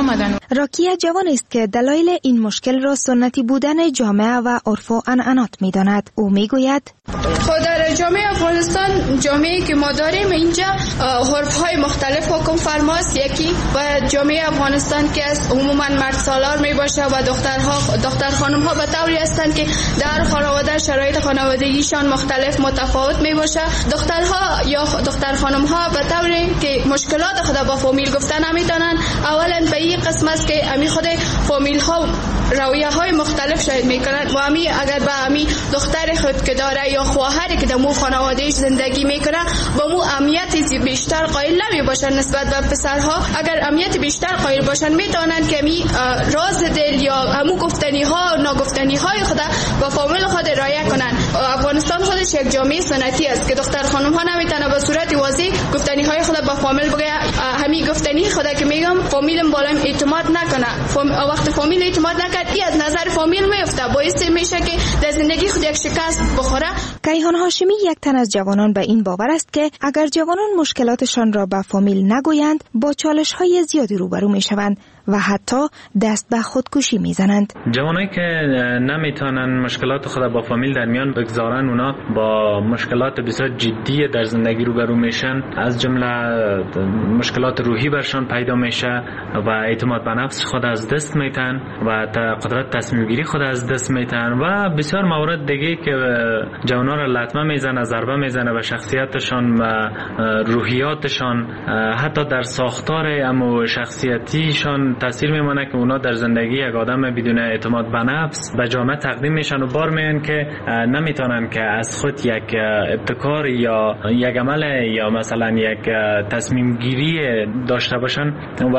[SPEAKER 19] راکیه جوان است که دلایل این مشکل را سنتی بودن جامعه و عرف و عنعنات می‌داند. او میگوید
[SPEAKER 26] خود در جامعه افغانستان، جامعه‌ای که ما داریم اینجا عرف‌های مختلف حکم فرماست. یکی و جامعه افغانستان که از عموما مرد سالار می باشه و دخترها دختر خانم‌ها به طوری هستند که در خانواده شرایط خانوادگیشان مختلف متفاوت می باشه. دخترها یا دختر خانم‌ها به طوری که مشکلات خود با فامیل گفتن نمی‌تونن. اولا به این قسم است که امی خود فامیل‌ها رویه‌های مختلف شاید می‌کنند و امی اگر به امی دختر خود که داره یا خواهری که در مو خانواده‌اش زندگی میکنه با مو اهمیت بیشتر قائل نمیباشن نسبت به پسرها. اگر اهمیت بیشتر قائل باشن میتونن که می راز دل یا همو گفتنی ها ناگفتنی های خود با فامیل خود رعایت کنن. افغانستان خودش یک جامعه سنتی است که دختر خانم ها نمیتونه به صورت واضح گفتنی های خود با فامیل بگه. همین گفتنی خود که میگم فامیلم بالایم اعتماد نکنه. فام... وقت فامیل اعتماد نکرد این از نظر فامیل میفته، باعث میشه که در زندگی خود یک شکست بخوره.
[SPEAKER 19] کیهان هاشمی یک تن از جوانان به این باور است که اگر جوانان مشکلاتشان را به فامیل نگویند با چالش‌های زیادی روبرو می‌شوند و حتی دست به خودکشی میزنند.
[SPEAKER 21] جوانایی که نمیتونن مشکلات خود با فامیل در میان بگذارن، اونا با مشکلات بسیار جدی در زندگی روبرو میشن، از جمله مشکلات روحی برشان پیدا میشه و اعتماد به نفس خود از دست میتن و قدرت تصمیم گیری خود از دست میتن و بسیار موارد دیگه که جوانا را لطمه میزنه، ضربه میزنه به شخصیتشان و روحیاتشان، حتی در ساختار اما شخصیتیشان تاثیر میمونه که اونا در زندگی یک آدم بدون اعتماد به نفس به جامعه تقدیم میشن و بار میان که نمیتونن که از خود یک ابتکار یا یک عمل یا مثلا یک تصمیم گیری داشته باشن و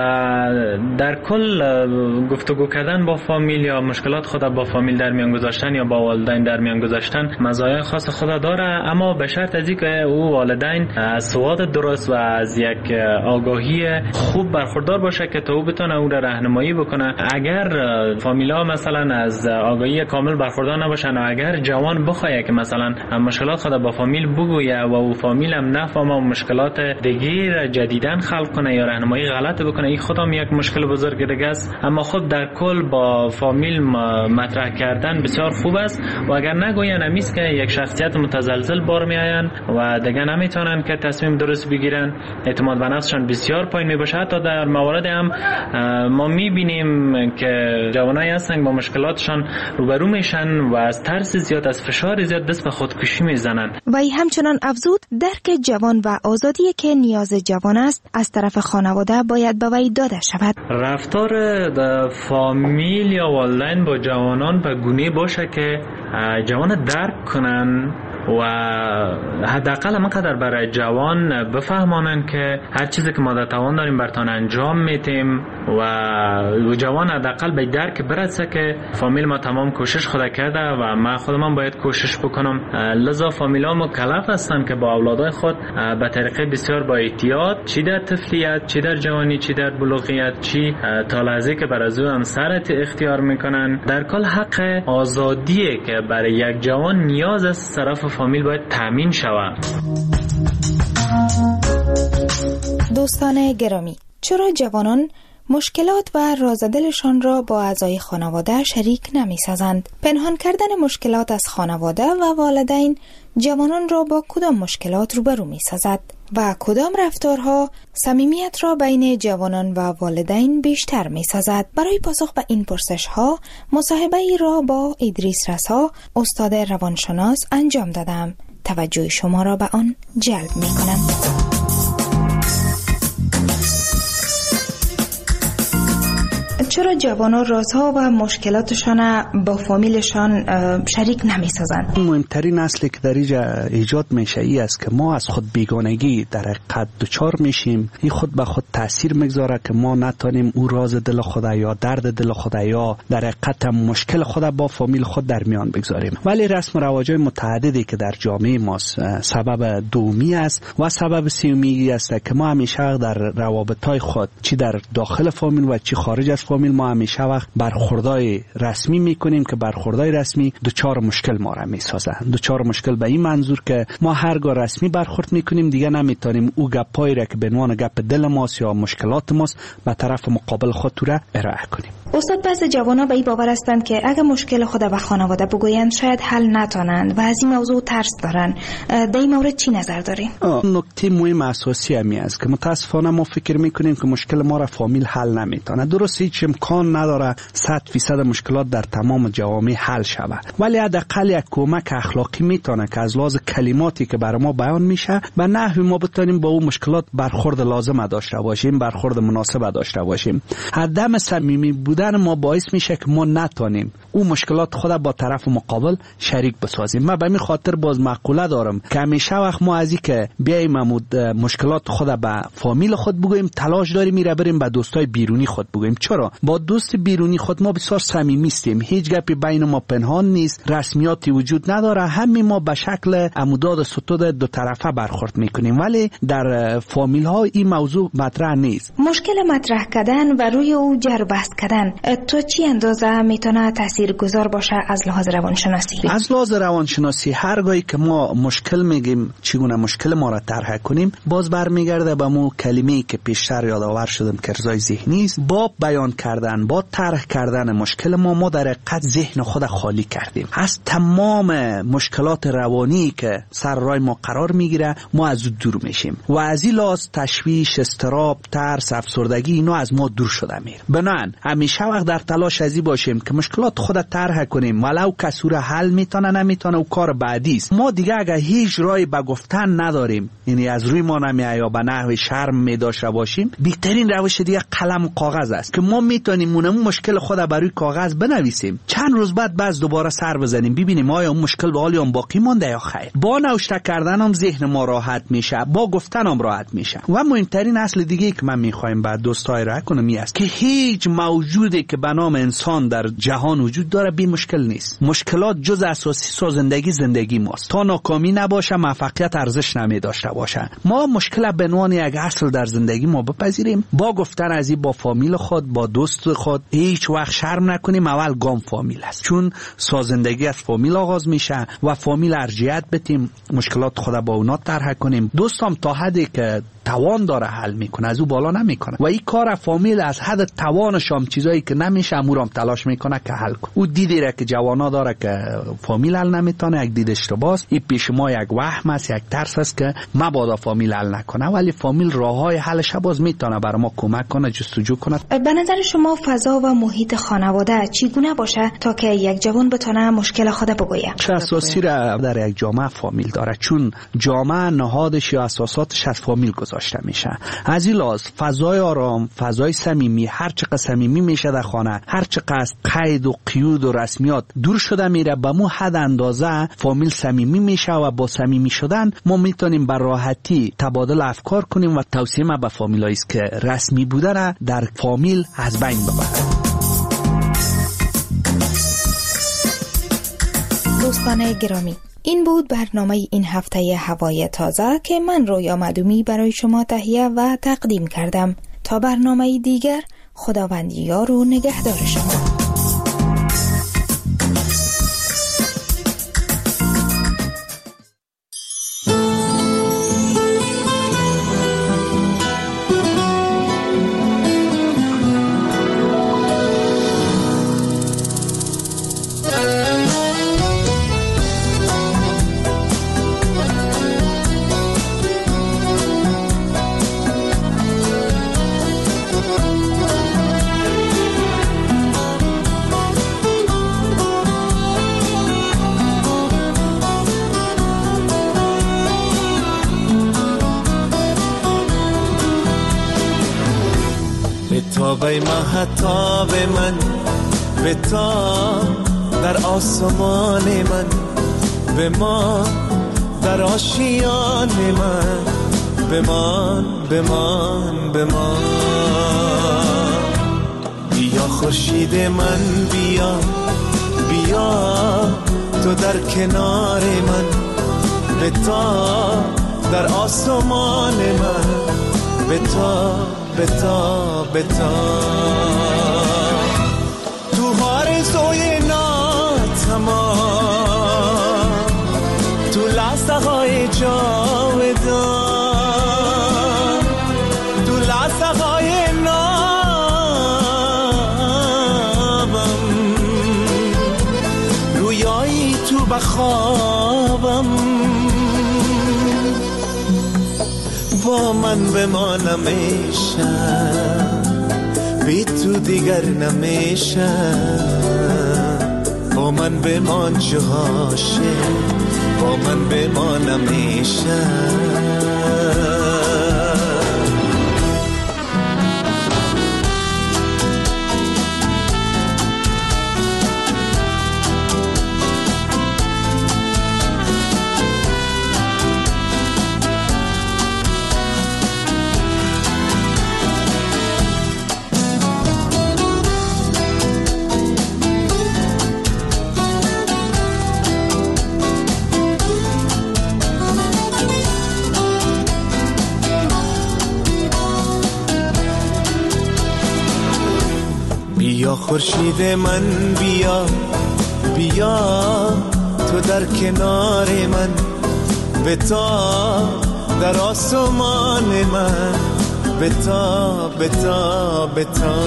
[SPEAKER 21] در کل گفتگو کردن با فامیل یا مشکلات خود با فامیل در میان گذاشتن یا با والدین در میان گذاشتن مزایای خاص خود داره، اما به شرط از اینکه او والدین از سواد درست و از یک آگاهی خوب برخوردار باشه که تا او بتونه او را راهنمایی بکنه. اگر فامیلا مثلا از آگاهی کامل برخوردار نباشن و اگر جوان بخواد که مثلا مشکلات خود با فامیل بگویه و او فامیل هم نفهمه و مشکلات دیگه را جدیدن خلق کنه یا راهنمایی غلط بکنه، این خودم یک مشکل بزرگ دیگه است. اما خود در کل با فامیل مطرح کردن بسیار خوب است و اگر نگوین امیست که یک شخصیت متزلزل بار میآین و دیگه نمیتونن که تصمیم درست بگیرن، اعتماد به نفسشان بسیار پایین میباشه. حتی در موارد هم ما میبینیم که جوانایی هستن با مشکلاتشان روبرو میشن و از ترس زیاد، از فشار زیاد دست به خودکشی میزنن.
[SPEAKER 19] و ای همچنان افزود درک جوان و آزادی که نیاز جوان است از طرف خانواده باید به وی داده شود.
[SPEAKER 21] رفتار فامیل یا والدین با جوانان به گونه باشه که جوان درک کنن و حداقل همانقدر برای جوان بفهمانن که هر چیزی که ما در توان داریم برتان انجام میتیم و جوان حداقل به درک برسه که فامیل ما تمام کوشش خود کرده و ما خودم باید کوشش بکنم. لذا فامیل ها مکلف هستن که با اولادای خود به طریقه بسیار با احتیاط، چی در طفلیت، چی در جوانی، چی در بلوغیت، چی تا لحظه که برای او هم سرت اختیار میکنن، در کل حق آزادیه که برای یک جوان نیاز از طرف فامیل باید تامین شود.
[SPEAKER 19] دوستان گرامی، چرا جوانان مشکلات و رازدلشان را با اعضای خانواده شریک نمی سازند؟ پنهان کردن مشکلات از خانواده و والدین جوانان را با کدام مشکلات روبرو می سازد و کدام رفتارها صمیمیت را بین جوانان و والدین بیشتر می سازد؟ برای پاسخ به این پرسش ها مصاحبه ای را با ادریس رسا، استاد روانشناس انجام دادم. توجه شما را به آن جلب می کنم. چرا جوانان رازها و مشکلاتشان با فامیلشان شریک نمی سازند؟
[SPEAKER 6] مهمترین اصلی که در اینجا ایجاد میشه ای است که ما از خود بیگانگی در حقیقت دچار میشیم. این خود به خود تاثیر میگذاره که ما نتونیم او راز دل خود یا درد دل خود یا در حقیقت مشکل خود با فامیل خود در میان بگذاریم. ولی رسم و رواج‌های متعددی که در جامعه ما سبب دومی است و سبب سومی است که ما همیشه در روابط‌های خود چی در داخل فامیل و چی خارج از فامیل ما همیشه وقت برخوردای رسمی میکنیم که برخوردای رسمی دوچار مشکل ما را میسازه. دوچار مشکل به این منظور که ما هرگاه رسمی برخورد میکنیم دیگه نمیتونیم او گپایی را که به عنوان گپ دل ماست یا مشکلات ماست به طرف مقابل خود تو را ارائه کنیم.
[SPEAKER 19] استاد بعض جوانا به این باور هستند که اگر مشکل خود به خانواده بگویند شاید حل نتونند و از این موضوع ترس دارن. در این مورد چی نظر دارین؟
[SPEAKER 6] نکته مهم اساسی همی است که متاسفانه ما فکر میکنیم که مشکل ما را فامیل حل نمیتونه. درست هیچ امکان نداره صد فیصد مشکلات در تمام جوامع حل شود، ولی حداقل یک کمک اخلاقی میتونه که از لحاظ کلماتی که برای ما بیان میشه به نحوی ما بتونیم با اون مشکلات برخورد لازم داشته باشیم، برخورد مناسب داشته باشیم. عدم صمیمی بودن ما باعث میشه که ما نتونیم اون مشکلات خود با طرف مقابل شریک بسازیم. من به این خاطر باز مقوله دارم که همیشه وقت ما از این که بیایم مشکلات خود به فامیل خود بگوییم تلاش داریم میره بریم به دوستای بیرونی خود بگوییم. چرا؟ با دوست بیرونی خود ما بسیار صمیمی هستیم، هیچ گپی بین ما پنهان نیست، رسمیاتی وجود نداره، همین ما به شکل عموداد ستود دو طرفه برخورد میکنیم، ولی در فامیل ها این موضوع مطرح نیست.
[SPEAKER 19] مشکل مطرح کردن و روی او جر بحث کردن تو چی اندازه میتونه تاثیرگذار باشه از لحاظ روانشناسی؟
[SPEAKER 6] از لحاظ روانشناسی هرگاهی که ما مشکل میگیم چگونه مشکل ما را طرح کنیم، باز برمیگرده به مو کلمه‌ای که پیشتر یادآور شدم که ارضای ذهنی است. با بیان کردن، با طرح کردن مشکل ما ما در حقیقت ذهن خود خالی کردیم از تمام مشکلات روانی که سر راه ما قرار میگیره. ما از دور میشیم و از این لحاظ تشویش، اضطراب، ترس، افسردگی اینا از ما دور شده میره. بنان همیشه وقت در تلاش ازی باشیم که مشکلات خود طرح کنیم، ولو کسی را حل میتونه نمیتونه او کار بعدی است. ما دیگه اگه هیچ راهی به گفتن نداریم، یعنی از روی ما نمیاد یا به نحو شرم میداشته باشیم، بهترین روش دیگه قلم و کاغذ است که ما میتونیم اون مشکل خود بر روی کاغذ بنویسیم، چند روز بعد باز دوباره سر بزنیم ببینیم آیا اون مشکل به حال باقی مونده یا خیر. با نوشته کردن هم ذهن ما راحت میشه، با گفتن هم راحت میشه. و مهمترین اصل دیگه که من میخوایم بعد دوستای را کنم این است که هیچ موجودی که به نام انسان در جهان وجود داره بی مشکل نیست. مشکلات جز اساسی سازندگی زندگی ماست. تا ناکامی نباشه موفقیت ارزش نمی داشته باشه. ما مشکل به عنوان یک اصل در زندگی ما بپذیریم، با گفتن از این با فامیل خود، با دوست خود هیچ وقت شرم نکنیم. اول گام فامیل است، چون سازندگی از فامیل آغاز میشه و فامیل ارجیت بتیم، مشکلات خود با اونا طرح کنیم. دوستم تا حدی که توان داره حل میکنه، از او بالا نمیکنه و این کار فامیل از حد توانش هم چیزایی که نمیشه امورم تلاش میکنه که حل کنه. او دیدی را که جوانا داره که فامیل حل نمیتونه، یک دید اشتباهه. این پیش ما یک وهم است، یک ترس است که مبادا فامیل حل نکنه، ولی فامیل راههای حلش باز میتونه برای ما کمک کنه، جستجو کنه.
[SPEAKER 19] به نظر شما فضا و محیط خانواده چگونه باشه تا که یک جوان بتونه مشکل خود بگویه؟
[SPEAKER 6] چه اساسی را در یک جامعه فامیل داره، چون جامعه نهادش یا اساساتش از فامیل گذاشته میشه. از این لحاظ فضای آرام، فضای صمیمی، هر چقدر صمیمی میشه در خانه، هر چقدر از قید و قیود و رسمیات دور شده میره، به مو حد اندازه فامیل صمیمی میشه و با صمیمی شدن ما میتونیم بر راحتی تبادل افکار کنیم و توصیه ما به فامیلایی است که رسمی بودن در فامیل از بین ببرد.
[SPEAKER 19] دوستان گرامی، این بود برنامه این هفته هوای تازه که من رویا معدومی برای شما تهیه و تقدیم کردم. تا برنامه دیگر، خداوند یار و نگهدار شما.
[SPEAKER 7] به مهتاب من، به تا در آسمان من، به ما در آشیان من، بمان بمان بمان. بیا خورشید من، بیا بیا تو در کنار من، به تا در آسمان من، به تا به تا به تا. سقای نابم، رویایی تو بخوابم، با من بمانم میشم، بی تو دیگر نمیشم، با من بمان چه عاشق، با من بمانم میشم. بیا خورشید من بیا، بیا تو در کنار من، بتا در آسمان من، بتا بتا بتا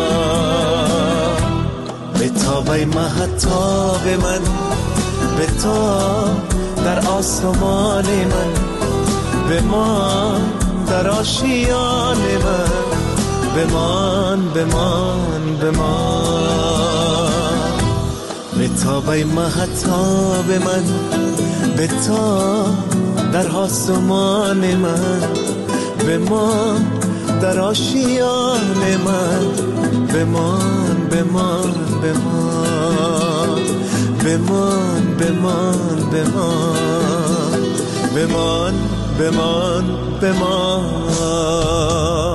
[SPEAKER 7] بتا بای مهتاب من، بتا در آسمان من، بمان در آشیان من، بمان بمان بمان، بتابای مهتاب من، بتا در آسمان من، بمان در آشیان من، بمان بمان بمان، بمان بمان بمان، بمان بمان بمان.